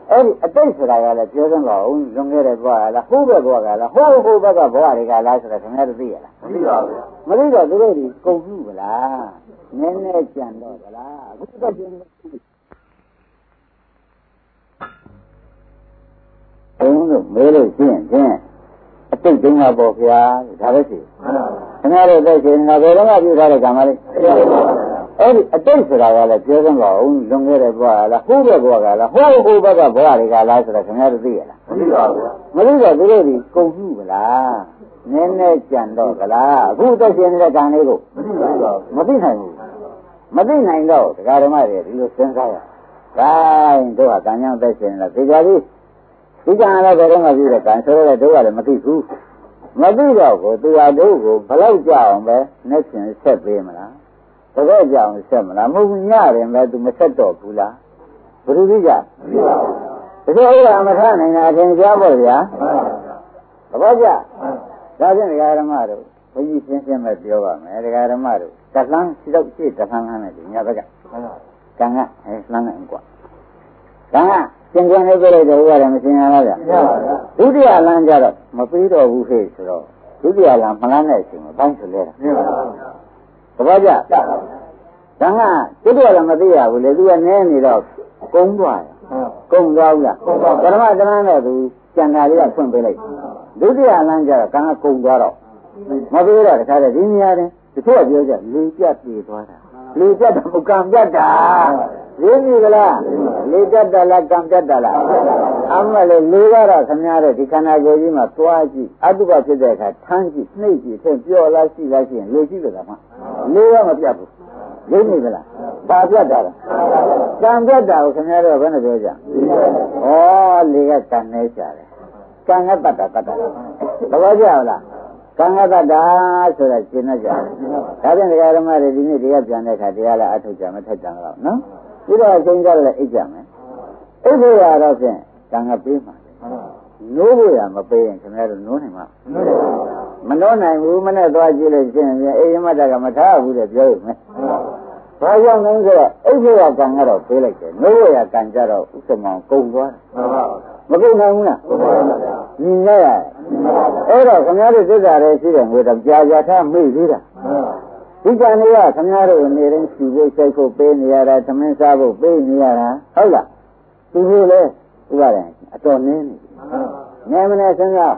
အဲ့ဒီအတိတ်ဆိုတာကလည်းပြောစမ်းပါဦးလွန်ခဲ့တဲ့ဘဝကလားဟိုးဘက်ဘဝကလားဟိုးဟိုးဘက်ကဘဝတွေကလားဆိုတော့ခင်ဗျားတို့သိရလားမသိပါဘူးမသိတော့သူတို့ဒီကုန်မှုမလားနည်းနည်းကြံတော့သလားအခုတော့ကျင်းဘုံတို့မဲလို့ရှင်းချင်းအတိတ်တုန်းကပေါ့ဗျာဒါပဲရှိခင်ဗျားတို့သိရှင်ငါဘယ်တော့မှပြုထားတဲ့ကံမလေးအဲ့ဒီအတိတ်ဆိုတာကလည်းပြောစမ်းပါဦးလွန်ခဲ့တဲ့ဘဝကလားဟိုးဘက်ဘဝကလားဟိုးဟိုးဘက်ကဘဝတွေကလားဆိုတော့ခင်ဗျားတို့သိရလားမသိပါဘူးမသိတော့သူတို့ဒီကုန်မှုမလားနည်းနည်းကြံတော့ကလားအခုသက်ရှင်နေတဲ့ကံလေးကိုမသိပါဘူးမသိနိုင်ဘူးမသိနိုင်တော့ဒကာဓမ္မတွေဒီလိုစဉ်းစားရဂိုင်းတို့ကကံကြောင့်သက်ရှင်နေတာသိကြပြီဒီကံလည်းဘယ်တော့မှပြုတဲ့ကံဆိုတော့တို့ကလည်းမသိဘူးမသိတော့ကိုသူဟာတို့ကိုဘလောက်ကြအောင်ပဲနဲ့ရှင်ဆက်ပေးမလားတကယ်ကြောင်ဆက်မလားမဟုတ်ဘူးညတယ်မဲ့သူမဆက်တော့ဘူးလားဘယ်လိုလဲကြမသိပါဘူးတကယ်ဥပ္ပါမထနိုင်တာအထင်ရှားပေါ့ဗျာသဘောကျဒါဖြင့်ဒကာဓမ္မတို့ဘုန်းကြီးရှင်းရှင်းပဲပြောပါမယ်ဒကာဓမ္မတို့တလှမ်းရှိတော့ရှိတလှမ်းလမ်းနဲ့ဒီညဘက်ကကံကအဲလှမ်းနဲ့ကွာကံကသင်္ကြန်လေးပြလိုက်တော့ဥပါဒ်မရှင်းရလားဗျာဒုတိယလမ်းကျတော့မပြီးတော့ဘူးဟဲ့ဆိုတော့ဒုတိယလမ်းမလမ်းတဲ့အချိန်မှာပိုင်းဆိုလဲတာသဘောကျဒါကဒုတိယလမ်းမသိရဘူးလေသူကနည်းနေတော့ကုန်းသွားတယ်ကုန်းသွားဘူးလားပထမတန်းတော့သူကျန်တာလေးကဖွင့်ပေးလိုက်ဒုတိယလမ်းကျတော့ကံကကုန်းသွားတော့မပြီးတော့တခါတည်းဒီနေရာတင်တချို့ကပြောကြလေပြတ်ပြေသွားတာလေပြတ်တော့ကံပြတ်တာရင်းပြီကလားလေပြတ်တယ်လားကံပြတ်တယ်လားအမှန်လေလေကတော့ခင်ဗျားတို့ဒီခန္ဓာကိုယ်ကြီးမှာသွားကြည့်အတုပဖြစ်တဲ့အခါထမ်းကြည့်နှိပ်ကြည့်ထင်ပြောလားရှိလားရှိရင်လေကြည့်တယ်ကမှလေကမပြတ်ဘူးရင်းပြီကလားဘာပြတ်တာလဲကံပြတ်တာကိုခင်ဗျားတို့ဘယ်နဲ့ပြောကြဩလေကကံနေကြတယ်ကံကတတ်တာတတ်တာသဘောကျလားကံကတ္တာဆိုတာရှင်းတတ်ကြတယ်။ဒါပြန်တရားဓမ္မတွေဒီနေ့တရားပြန်တဲ့အခါတရားလည်းအထုတ်ကြမထက်ကြတော့နော်။ပြီးတော့အချိန်ကြလည်းအိတ်ကြမယ်။အိတ်ဖို့ရတော့ဖြင့်ကံကပေးမှာ။နိုးဖို့ရမပေးရင်ခင်ဗျားတို့နိုးနိုင်မှာမနိုးနိုင်ဘူးမနဲ့သွားကြည့်လို့ရှင်းရင်အိမ်မတကမထားဘူးတဲ့ပြောရမယ်။ဘာကြောင့်လဲဆိုတော့အိတ်ဖို့ရကံကတော့ပေးလိုက်တယ်။နိုးဖို့ရကံကြတော့ဥစ္စာမောင်ကုန်သွားတယ်။မကုန်နိုင်ဘူးလားညီရရအဲ့တော့ခင်ဗျားတို့သစ္စာတွေရှိတယ်ငွေတော့ကြာကြာထားမေ့သေးတာဒီကံတွေကခင်ဗျားတို့နေရင်စီဖို့စိတ်ဖို့ပေးနေရတာသမင်းစားဖို့ပေးနေရတာဟုတ်လားသူတို့လည်းဥပါဒံအတော်နင်းနေနေမနေစဉ်းစား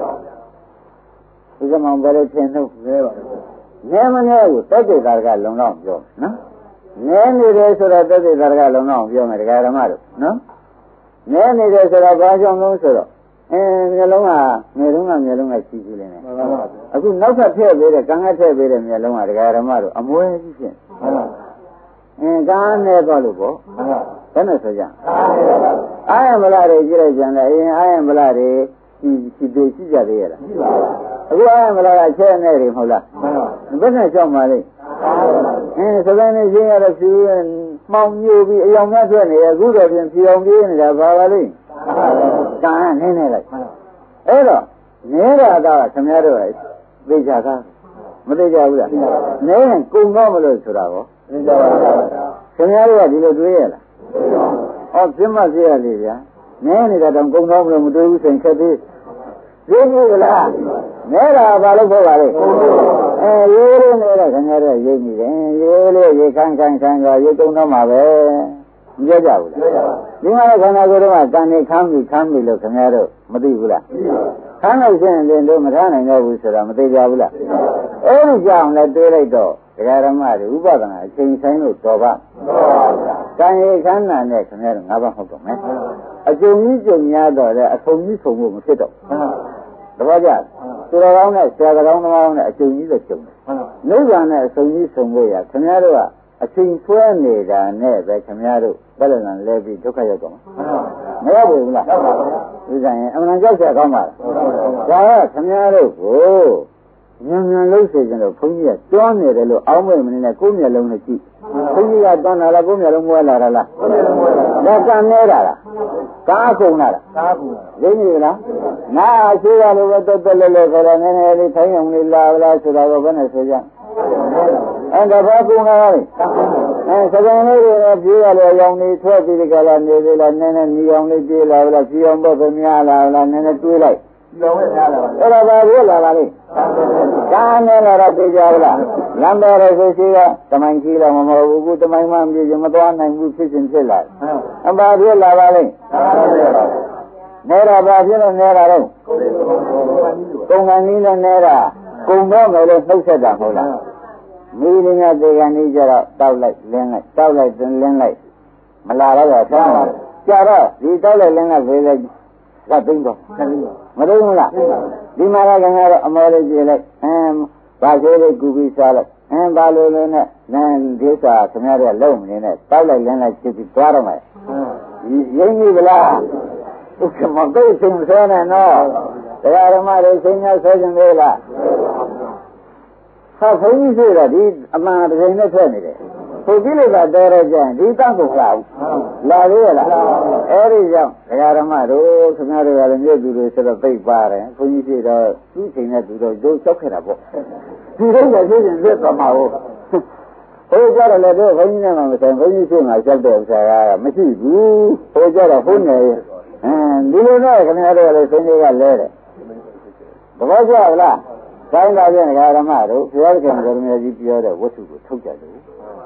ဒီကမောင်ဘယ်လိုထင်လို့လဲပါနေမနေကိုတက်ကြတာကလုံလောက်ပြောနော်နေနေတယ်ဆိုတော့တက်ကြတာကလုံလောက်ပြောမယ်ဒကာဓမ္မတို့နော်နဲနေတယ်ဆိုတော့ဘာကြောင့်လို့ဆိုတော့အင်းမျိုးလုံးကမျိုးလုံးကမျိုးလုံးကရှိရှိလေးနဲ့အခုနောက်ထပ်ထည့်ပေးတဲ့ကံကထည့်ပေးတဲ့မျိုးလုံးကဒကာဓမ္မတို့အမွဲကြီးဖြင့်အင်းကားနဲ့တော့လို့ပေါ့ဘယ်နဲ့ဆိုကြအာယံဗလာတွေကြည့်လိုက်ကြတယ်အင်းအာယံဗလာတွေရှိရှိသေးရှိကြသေးရလားအခုအာယံဗလာကချဲ့နေတယ်မဟုတ်လားဘယ်နဲ့ကြောက်ပါလိမ့်အင်းစကားနဲ့ရှင်းရတော့ဖြူမှောင်ညိုပြီးအယောင်များထွက်နေရအခုတော့ပြင်ဖြူအောင်ပြေးနေတာဘာပါလိမ့်ကံကနေနေလိုက်အဲ့တော့နေတာတော့ခင်ဗျားတို့သိကြတာမသိကြဘူးလားနေရင်ကုံတော့မလို့ဆိုတာကောသိကြပါဘူးခင်ဗျားတို့ကဒီလိုတွေးရလားဩပြမပြရလေဗျာနေနေတာတော့ကုံတော့မလို့မတွေးဘူးဆိုရင်ခက်သေးသိဘူးလားနေတာဘာလို့ဖို့ပါလဲအဲရေးလေးနေတဲ့ခင်ဗျားတို့ရေးနေတယ်ရေးလေးရေးခန်းခန်းခန်းကရေးကုံတော့မှာပဲမပြောကြဘူးလားဒီမှာခန္ဓာကိုယ်တော့ကံနေခမ်းပြီခမ်းပြီလို့ခင်ဗျားတို့မသိဘူးလားခမ်းလို့ရှိရင်လည်းတို့မထားနိုင်တော့ဘူးဆိုတာမသိကြဘူးလားအဲ့ဒီကြောင့်လည်းတွေးလိုက်တော့ဒကာဓမ္မတွေဥပဒနာအချိန်ဆိုင်လို့တော်ပါကံရေခန္ဓာနဲ့ခင်ဗျားတို့ငါးပါးဟုတ်တော့မယ်အကျုံကြီးကျုံများတော့လည်းအဆုံးကြီးဆုံးဖို့မဖြစ်တော့တပည့်ကြသူတော်ကောင်းနဲ့ဆရာတော်ကောင်းသမားကောင်းနဲ့အကျုံကြီးလည်းကျုံတယ်နိဗ္ဗာန်နဲ့အဆုံးကြီးဆုံးဖို့ရခင်ဗျားတို့ကအချိန်ဆွဲနေတာနဲ့ပဲခင်ဗျားတို့ဘယ်လိုလဲလဲပြီးဒုက္ခရောက်တော့မရောက်ဘူးလားဒီကရင်အမှန်ကြောက်ချက်ကောင်းပါလားဒါကခင်ဗျားတို့ကိုဉာဏ်ဉာဏ်လို့ဆိုကြတော့ဘုန်းကြီးကတွန်းနေတယ်လို့အောင်းမိတ်မနေနဲ့ကိုယ်မျက်လုံးနဲ့ကြည့်ဘုန်းကြီးကတွန်းလာလားကိုယ်မျက်လုံးမွဲလာတာလားဒါကံနေတာလားကားကုန်လာတာကားကုန်လာသိနေလားနာအရှိရလို့ပဲတက်တက်လဲလဲခေါ်တယ်နည်းနည်းလေးထိုင်းအောင်လေးလာလားဆိုတာကိုဘယ်နဲ့ဆိုကြအဲ့ဒါဘာကုန်လာလဲအဲစကံလေးတွေနဲ့ပြေးရလေရောင်နေထွက်ပြီးဒီကလာနေသေးလားနည်းနည်းညီအောင်လေးပြေးလာလားစီအောင်ဘက်များလာလားနည်းနည်းတွေးလိုက်လုံးဝများလာပါအဲ့ဒါပါပြေးလာပါလိမ့်ကားနဲ့လာတော့ပြေးကြလားလမ်းပေါ်ရဆိုရှိကတမိုင်းကြီးတော့မမဟုတ်ဘူးခုတမိုင်းမှပြေးရင်မသွားနိုင်ဘူးဖြစ်စဉ်ဖြစ်လာအပါပြေးလာပါလိမ့်နေတာပါဖြစ်လို့နေတာတော့ကုံကံကြီးနဲ့နေတာကုံတော့မယ်လို့နှုတ်ဆက်တာမဟုတ်လားမိရင်းကတေကံကြီးကြတော့တောက်လိုက်လင်းလိုက်တောက်လိုက်လင်းလိုက်မလာတော့တော့ဆောင်းပါကြတော့ဒီတောက်လိုက်လင်းလိုက်ဖေးလိုက်ကသိန်းတော့မသိဘူးလားဒီမှာကကံကတော့အမောလေးပြေးလိုက်အင်းဘာသေးလေးကူပြီးစားလိုက်အင်းဘာလိုလိုနဲ့နန်းဒီစာခင်ဗျားတို့လုံးမနေနဲ့တောက်လိုက်လင်းလိုက်ဖြစ်ပြီးသွားတော့မယ်ရင်းကြီးဗလားဥက္ကမကိစ္စမဆိုနဲ့နော်တရားဓမ္မတွေစိတ်များဆိုခြင်းသေးလားဟာဘုန်းကြီးဆိုတာဒီအမှန်တရားနဲ့ထွက်နေတယ်ဘုကြီးလေးကတော်ရကြရင်ဒီတန်းကိုလာဘူးလာသေးရလားအဲ့ဒီကြောင့်တရားဓမ္မတို့ခင်ဗျားတို့ကလည်းမြို့သူတွေဆိုတော့သိပါတယ်ဘုန်းကြီးရှိတော့သူ့ချိန်နဲ့သူတို့တို့ကြောက်ခဲ့တာပေါ့ဒီတော့လည်းသိရင်လက်သွားမှာဟုတ်ဟိုကြတော့လည်းတို့ဘုန်းကြီးနဲ့မှမဆိုင်ဘုန်းကြီးရှိမှကြောက်တဲ့ဥစ္စာကမရှိဘူးဟိုကြတော့ဘုန်းနေအင်းဒီလိုနဲ့ခင်ဗျားတို့လည်းစိတ်လေးကလဲတယ်သဘောကျလားတိုင်းပါပြန်ဓမ္မတို့ဘုရားခင်ကိုရမကြီးပြောတဲ့ဝတ္ထုကိုထုတ်ကြတယ်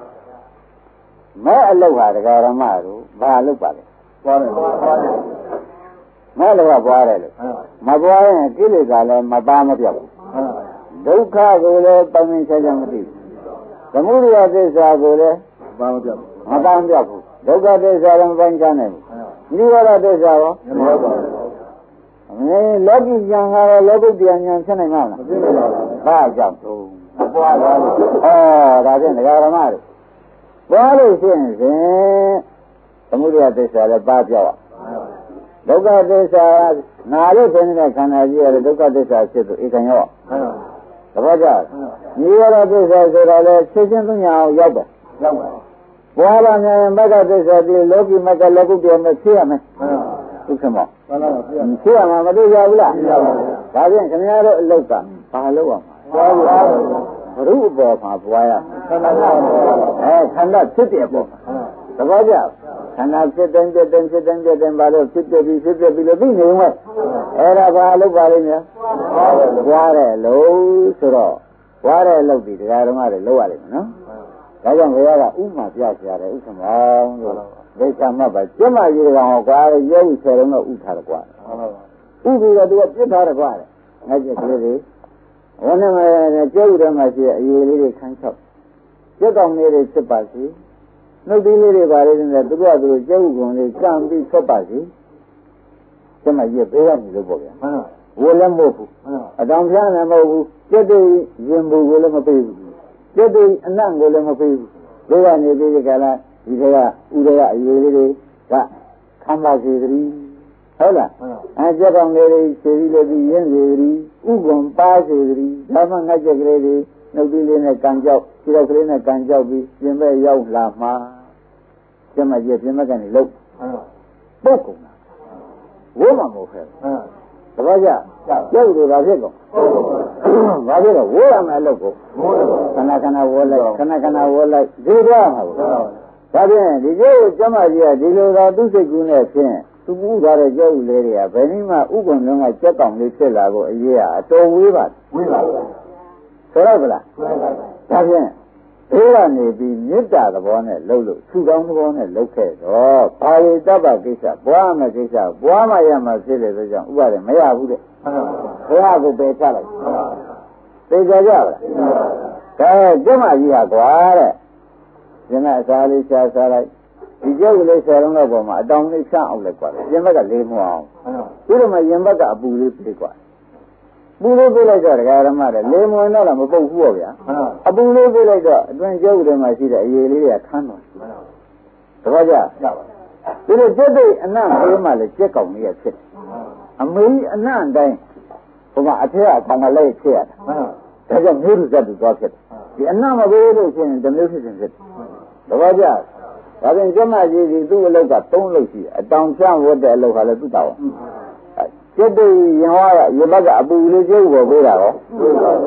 မဲအလုတ်ဟာဓမ္မတို့ဘာအလုတ်ပါလဲပွားတယ်မဲလောကပွားတယ်လို့မပွားရင်ကိလေသာလည်းမပါမပြောက်ဘူးဒုက္ခကိုလည်းပုံမြင်ချက်ချက်မသိဘူးသမုဒယသစ္စာကိုလည်းမပါမပြောက်ဘူးမပါမပြောက်ဘူးဒုက္ခသစ္စာလည်းမပိုင်းခြားနိုင်ဘူးနိရောဓသစ္စာရောမဟုတ်ပါဘူးအဲလောကီဉာဏ်ကတော့လောကုတ္တရာဉာဏ်ဖြစ်နိုင်မှာလားမဖြစ်ပါဘူးဘာကြောင့်သုံးမပွားပါဘူးဩဒါဖြင့်ဓမ္မတို့ပွားလို့ရှိရင်ဖြင့်သမုဒယသစ္စာလည်းပါပြောက်ဒုက္ခသစ္စာနာလို့ဖြစ်နေတဲ့ခန္ဓာကြီးရတဲ့ဒုက္ခသစ္စာဖြစ်သူဧကံရောသဘောကျနိရောဓသစ္စာဆိုတာလည်းဖြစ်ချင်းသူညာအောင်ရောက်တယ်ရောက်ပါဘွားလာမြန်မဂ္ဂသစ္စာဒီလောကီမဂ္ဂလောကုတ္တရာနဲ့ဖြစ်ရမယ်ဒုက္ခမောဖြစ်ရမှာမတွေ့ရဘူးလားဒါဖြင့်ခင်ဗျားတို့အလုတ်ကဘာလုပ်ရမှာသွားပါဘုရုအပေါ်မှာပွားရအဲခန္ဓာဖြစ်တဲ့အပေါ်သဘောကျခန္ဓာဖြစ်တဲ့ဖြစ်တဲ့ဖြစ်တဲ့ဖြစ်တဲ့ဘာလို့ဖြစ်ပြပြီးဖြစ်ပြပြီးလို့သိနေဦးမဲ့အဲ့ဒါဘာလုပ်ပါလိမ့်မယ်ပွားတယ်လို့ဆိုတော့ပွားတဲ့အလုပ်ဒီတရားဓမ္မတွေလုပ်ရလိမ့်မယ်နော်ဒါကြောင့်ဘုရားကဥမာပြကြတယ်ဥက္ကမောင်းလို့ဒိဋ္ဌမတ်ပါကျမကြီးကောင်ကွာရုပ်ဆယ်လုံးတော့ဥထားတယ်ကွာဥပြီးတော့သူကပြစ်ထားတယ်ကွာငါကျက်ကလေးတွေဝန်းထဲမှာကျဲဥထဲမှာရှိတဲ့အရေးလေးတွေခန်းချောက်ကျက်ကောင်လေးတွေဖြစ်ပါစေနှုတ်သီးလေးတွေပါလေတဲ့သူကသူကျဲဥကောင်လေးကံပြီးထွက်ပါစေကျမကြီးဘေးကနေလို့ပေါ့ဗျာဝလည်းမဟုတ်ဘူးအတောင်ဖျားလည်းမဟုတ်ဘူးကျက်တွေရင်ဘူးကိုလည်းမပေးဘူးကျက်တွေအနံ့ကိုလည်းမပေးဘူးဘေးကနေပြီးဒီကလာဒီကဥရရအရေးလေးတွေကခံပါစေတည်းဟုတ်လားအဲကြက်ကောင်လေးတွေခြေပြီးလည်းပြီးရင်းစေတည်းဥက္ကွန်ပါစေတည်းဒါမှငှက်ကြက်ကလေးတွေနှုတ်သီးလေးနဲ့ကံကြောက်ခြေတော်ကလေးနဲ့ကံကြောက်ပြီးပြင်မဲ့ရောက်လာမှာကျမကြီးပြင်မဲ့ကနေလို့ပုတ်ကုန်တာဝိုးမှာမဟုတ်ခဲ့ဘူးတပည့်ကြကျုပ်တို့ဘာဖြစ်ကုန်ဘာဖြစ်တော့ဝိုးရမယ်လို့ကိုခဏခဏဝိုးလိုက်ခဏခဏဝိုးလိုက်ဒီတော့မှာဘူးဒါဖြင့်ဒီကျုပ်ကျမကြီးကဒီလိုသာသူ့စိတ်ကူးနဲ့ဖြင့်သူပူထားတဲ့ကျုပ်လေးတွေကဘယ်နည်းမှဥက္ကံလုံးကကြက်ကောင်လေးဖြစ်လာဖို့အရေးကအတော်ဝေးပါဝေးပါဆိုတော့ဗလားဒါဖြင့်ဘေးကနေပြီးမေတ္တာသဘောနဲ့လှုပ်လို့ထူထောင်သဘောနဲ့လှုပ်ခဲ့တော့ဘာဝိတ္တပကိစ္စပွားမယ်ကိစ္စပွားမှရမှဖြစ်လေဆိုကြောင့်ဥပါဒေမရဘူးတဲ့ဘုရားကိုပယ်ချလိုက်သိကြကြပါလားဒါကျမကြီးဟာကွာတဲ့ဒီမဲ့အစားလေးချာစားလိုက်ဒီကျုပ်လေးဆယ်လုံးတော့ပေါ်မှာအတောင်လေးချအောင်လိုက်ကွာရင်ဘက်ကလေးမအောင်ပြီးတော့မှရင်ဘက်ကအပူလေးပြေးကွာပူလေးပြေးလိုက်တော့ဒကာရမတဲ့လေးမဝင်တော့လည်းမပုတ်ဘူးပေါ့ဗျာအပူလေးပြေးလိုက်တော့အတွင်းကျုပ်ထဲမှာရှိတဲ့အရေလေးတွေကခန်းသွားတပည့်ကြဒီလိုကျက်တဲ့အနံ့အေးမှလည်းကျက်ကောင်လေးရဖြစ်တယ်အမေအနံ့တိုင်းဟိုမှာအထက်ကကောင်ကလေးဖြစ်ရတာဒါကြောင့်မျိုးစုဇတ်တူသွားဖြစ်တယ်ဒီအနံ့မပေးလို့ရှိရင်တမျိုးဖြစ်စဉ်ဖြစ်တယ်တပည့်ကြဒါပြင်ကျမကြီးဒီသူ့အလုပ်ကသုံးလုပ်ရှိတယ်အတောင်ဖြန့်ဝတ်တဲ့အလုပ်ကလည်းသူ့တော်ကျက်တဲ့ရင်ဝါရရေဘက်ကအပူလေးကျုပ်ပေါ်ပေးတာရော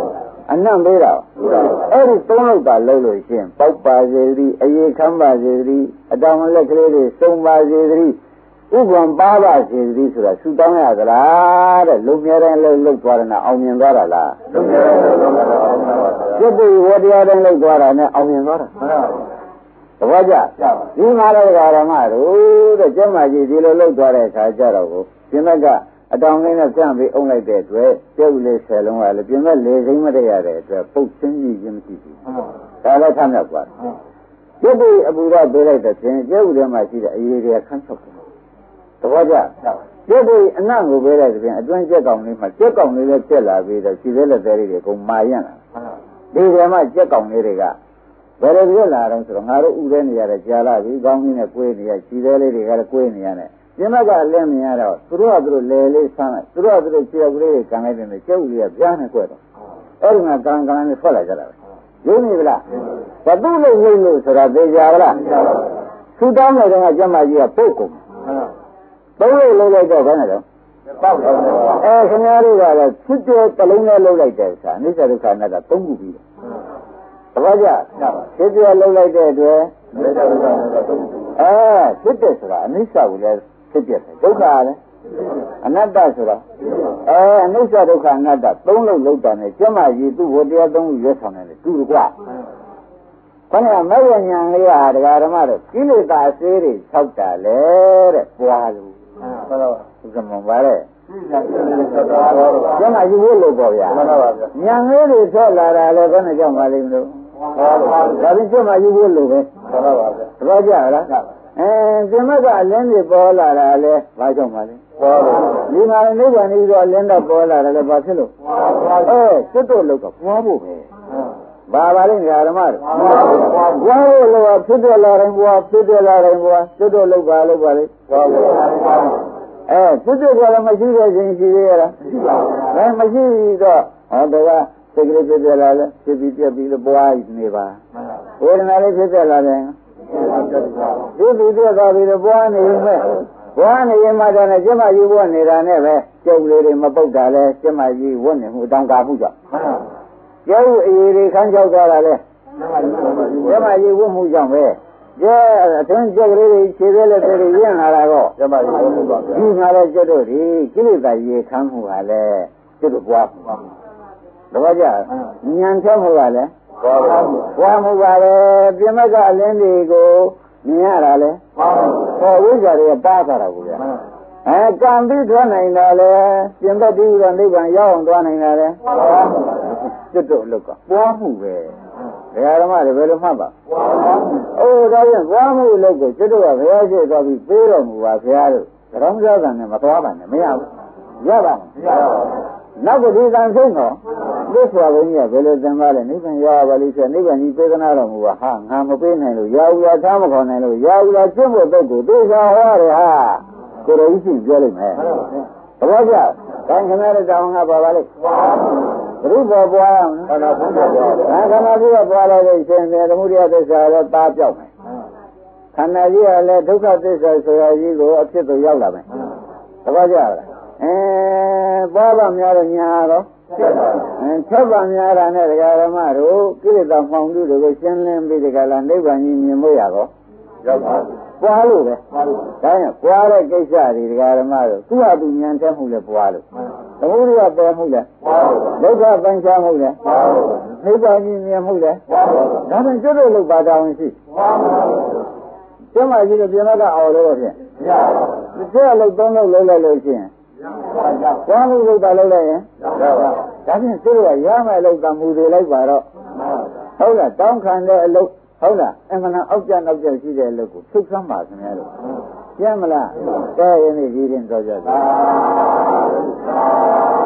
အနံ့ပေးတာအဲ့ဒီသုံးလောက်ပါလုံးလို့ရှင်ပေါက်ပါစေသည့်အေခမ်းပါစေသည့်အတောင်လက်ကလေးတွေစုံပါစေသည့်ဥပ္ပံပါပါစေသည့်ဆိုတာဆူတောင်းရသလားတဲ့လုံမြဲတဲ့လှုပ်လှုပ်သွားတယ်နဲ့အောင်မြင်သွားတာလားလုံမြဲတဲ့လှုပ်လှုပ်သွားတာအောင်မြင်သွားတာပြည့်ပြည့်ဝတရားတဲ့လှုပ်သွားတာနဲ့အောင်မြင်သွားတာမှန်ပါဘူးသဘောကျဒီမှာလည်းဓမ္မတို့တဲ့ကျမကြီးဒီလိုလှုပ်သွားတဲ့အခါကျတော့ကိုပြင်မဲ့ကအတောင်လေးနဲ့ကြံ့ပြီးအုံလိုက်တဲ့အတွက်ကျုပ်လေးဆယ်လုံးကလည်းပြင်မဲ့လေစိမ့်မတရတဲ့အတွက်ပုတ်ချင်းကြီးခြင်းမရှိဘူးဒါလည်းထမြောက်သွားတယ်ကျုပ်ဒီအပူရပေးလိုက်တဲ့ဖြင့်ကျုပ်ထဲမှာရှိတဲ့အရေးတွေခန်းချုပ်တယ်သဘောကျကျုပ်ဒီအနံ့ကိုပေးလိုက်တဲ့ဖြင့်အတွင်းကျက်ကောင်လေးမှာကျက်ကောင်လေးလည်းကျက်လာပြီးတော့ခြေသေးလက်သေးတွေကုန်မာရန့်လာဒီထဲမှာကျက်ကောင်လေးတွေကဘယ်လိုဖြစ်လာတော့ဆိုတော့ငါတို့ဥရဲနေရတဲ့ကြာလာပြီကောင်းကြီးနဲ့ကိုယ်နေရခြေသေးလေးတွေကလည်းကိုယ်နေရတယ်ကျမကလည်းမြင်ရတော့သူတို့ကသူတို့လဲလေးဆန်းလိုက်သူတို့ကသူတို့ခြေကလေးတွေကန်လိုက်တယ်ကျုပ်ကြီးကပြားနေကြွတော့အဲ့ဒီမှာကံကံနဲ့ထွက်လာကြတာပဲရင်းနေဗလားဘသူ့လို့လို့လို့ဆိုတာသိကြပါလားသူတောင်းတဲ့ကကျမကြီးကပုတ်ကုန်သုံးလို့လုံးလိုက်တော့ဘယ်နဲ့တော့ပေါက်တယ်အဲခင်ဗျားတို့ကလည်းဖြစ်တဲ့တလုံးနဲ့လုံးလိုက်တဲ့စာအနိစ္စဒုက္ခအနတ္တသုံးခုပြီးတယ်တပည့်ကြဖြစ်တဲ့လုံးလိုက်တဲ့အတွက်အနိစ္စဒုက္ခအနတ္တသုံးခုအဲဖြစ်တဲ့ဆိုတာအနိစ္စကိုလည်းဖြစ်ပြတယ်ဒုက္ခလည်းအနတ္တဆိုတာအဲအနိစ္စဒုက္ခအနတ္တသုံးလုံးလုံးတာနဲ့ကျမကြီးသူ့ဝတရားသုံးခုရွတ်ဆောင်တယ်လေသူ့ကွာခဏမယညာလေးဟာဒကာဓမ္မတို့ကိလေသာအစေးတွေ၆တာလေတဲ့ပွားလို့ဟုတ်တော့ဥက္ကမပါလေကျမကြီးဝိလို့ပေါ့ဗျာညာလေးတွေဆော့လာတာလေဘယ်နဲ့ကြောက်ပါလိမ့်မလို့ဒါပြီးကျမကြီးဝိလို့ပဲဟုတ်ပါပါဗျာတပည့်ကြလားအဲကျမကအလင်းတွေပေါ်လာတာလေဘာကြောင့်ပါလဲပေါ်လို့ဒီမှာနိဗ္ဗာန်ကြီးတော့လင်းတော့ပေါ်လာတယ်လေဘာဖြစ်လို့အဲစွတ်တော့လို့ကပွားဖို့ပဲဘာပါလဲဓမ္မတွေဘွားလို့လောဖြစ်တယ်လာတိုင်းဘွားဖြစ်တယ်လာတိုင်းဘွားစွတ်တော့လို့ပါလို့ပါလေဘွားလို့အဲစွတ်တော့ကလည်းမရှိတဲ့ခြင်းရှိသေးရလားမရှိပါဘူးအဲမရှိတော့ဟောတော့စိတ်ကလေးဖြစ်တယ်လာလဲဖြစ်ပြီးပြက်ပြီးလို့ဘွားနေပါဝေဒနာလေးဖြစ်တယ်လာတယ်ဒီဒီပြက်သွားပြီးတော့ဘွားနေမယ်ဘွားနေရင်မှတော့ကျမကြီးဘွားနေတာနဲ့ပဲကျုပ်လေးတွေမပုတ်တာလဲကျမကြီးဝတ်နေမှုတောင်းကာမှုကြောင့်ကျုပ်အေးတွေခန်းချောက်သွားတာလဲကျမကြီးဝတ်မှုကြောင့်ပဲကျဲအတွင်းကျုပ်လေးတွေခြေသေးလက်သေးတွေရင့်လာတာတော့ကျမကြီးဝတ်မှုကြောင့်ဒီငါလည်းကျုပ်တို့ဒီကိလေသာရေခမ်းမှုကလည်းကျုပ်တို့ဘွားတော့ကြဉာဏ်ချောက်မှုကလည်းဘွားမှုပါလေပြင်မကအလင်းတွေကိုမြင်ရတာလေဟောဝိဇ္ဇာတွေကတားတာကိုဗျာအဲကံပြီးထွက်နိုင်တာလေပြင်ဘက်ပြီးတော့နိဗ္ဗာန်ရောက်အောင်သွားနိုင်တာလေကျွတ်တော့လောက်ကပွားမှုပဲဘယ်ဓမ္မတွေဘယ်လိုမှတ်ပါအိုးဒါပြန်ပွားမှုလောက်ကိုကျွတ်တော့ကဘုရားရှိသွားပြီးပေးတော်မူပါဘုရားတို့သရောင်းစားကံနဲ့မသွားပါနဲ့မရဘူးရပါမရပါဘူးနောက်ကဒီကံဆုံးတော့သစ္စာဘုန်းကြီးကဘယ်လိုသင်ပါလဲနိဗ္ဗာန်ရပါလိမ့်ဆိုနိဗ္ဗာန်ကြီးပေးကနာတော်မူပါဟာငါမပေးနိုင်လို့ရာဟုရာသားမခေါ်နိုင်လို့ရာဟုရာကျွတ်ဖို့တော့ကိုသေချာဟောရတယ်ဟာကိုယ်တော်ကြီးပြောလိမ့်မယ်သဘောကျဒါခင်ဗျားတို့တောင်းငါပါပါလိမ့်ဘုရားပွားအောင်ခန္ဓာဘုရားပွားတယ်ခန္ဓာကြီးကပွားလိုက်လို့ရှင်တယ်သမုဒိယသစ္စာတော့တားပြောက်မယ်ခန္ဓာကြီးကလည်းဒုက္ခသစ္စာဆိုရကြီးကိုအဖြစ်သို့ရောက်လာမယ်သဘောကျလားအဲပွားပါများတော့ညာတော့အဲချက်ပါများတာနဲ့ဒကာဓမ္မတို့ကိလေသာမှောင်မှုတွေကိုရှင်းလင်းပြီးဒကာလာနိဗ္ဗာန်ကြီးမြင်ဖို့ရတော့ရောက်ပါဘူးပွားလို့ပဲဒါရင်ပွားတဲ့ကိစ္စတွေဒကာဓမ္မတို့သူ့ဟာသူဉာဏ်ထက်မှုလဲပွားလို့သမုဒိယပယ်မှုလဲဒုက္ခပញ្ချမှုလဲနိဗ္ဗာန်ကြီးမြင်မှုလဲဒါနဲ့ကျွတ်လို့လောက်ပါတောင်းရှိကျမကြီးတို့ပြင်မကအောင်လို့ဖြင့်မရပါဘူးဒီကလောက်သုံးလောက်လုံးလိုက်လို့ရှိရင်ပွားမှုလောက်တာလောက်လိုက်ရင်ဒါဖြင့်သူတို့ကရမယ်လောက်တာမူတွေလိုက်ပါတော့ဟုတ်လားတောင်းခံတဲ့အလုပ်ဟုတ်လားအမှန်အောက်ကျနောက်ကျရှိတဲ့အလုပ်ကိုဖြုတ်ဆမ်းပါခင်ဗျားတို့ကျမ်းမလားကဲရင်းနေဒီရင်တော့ကြပါ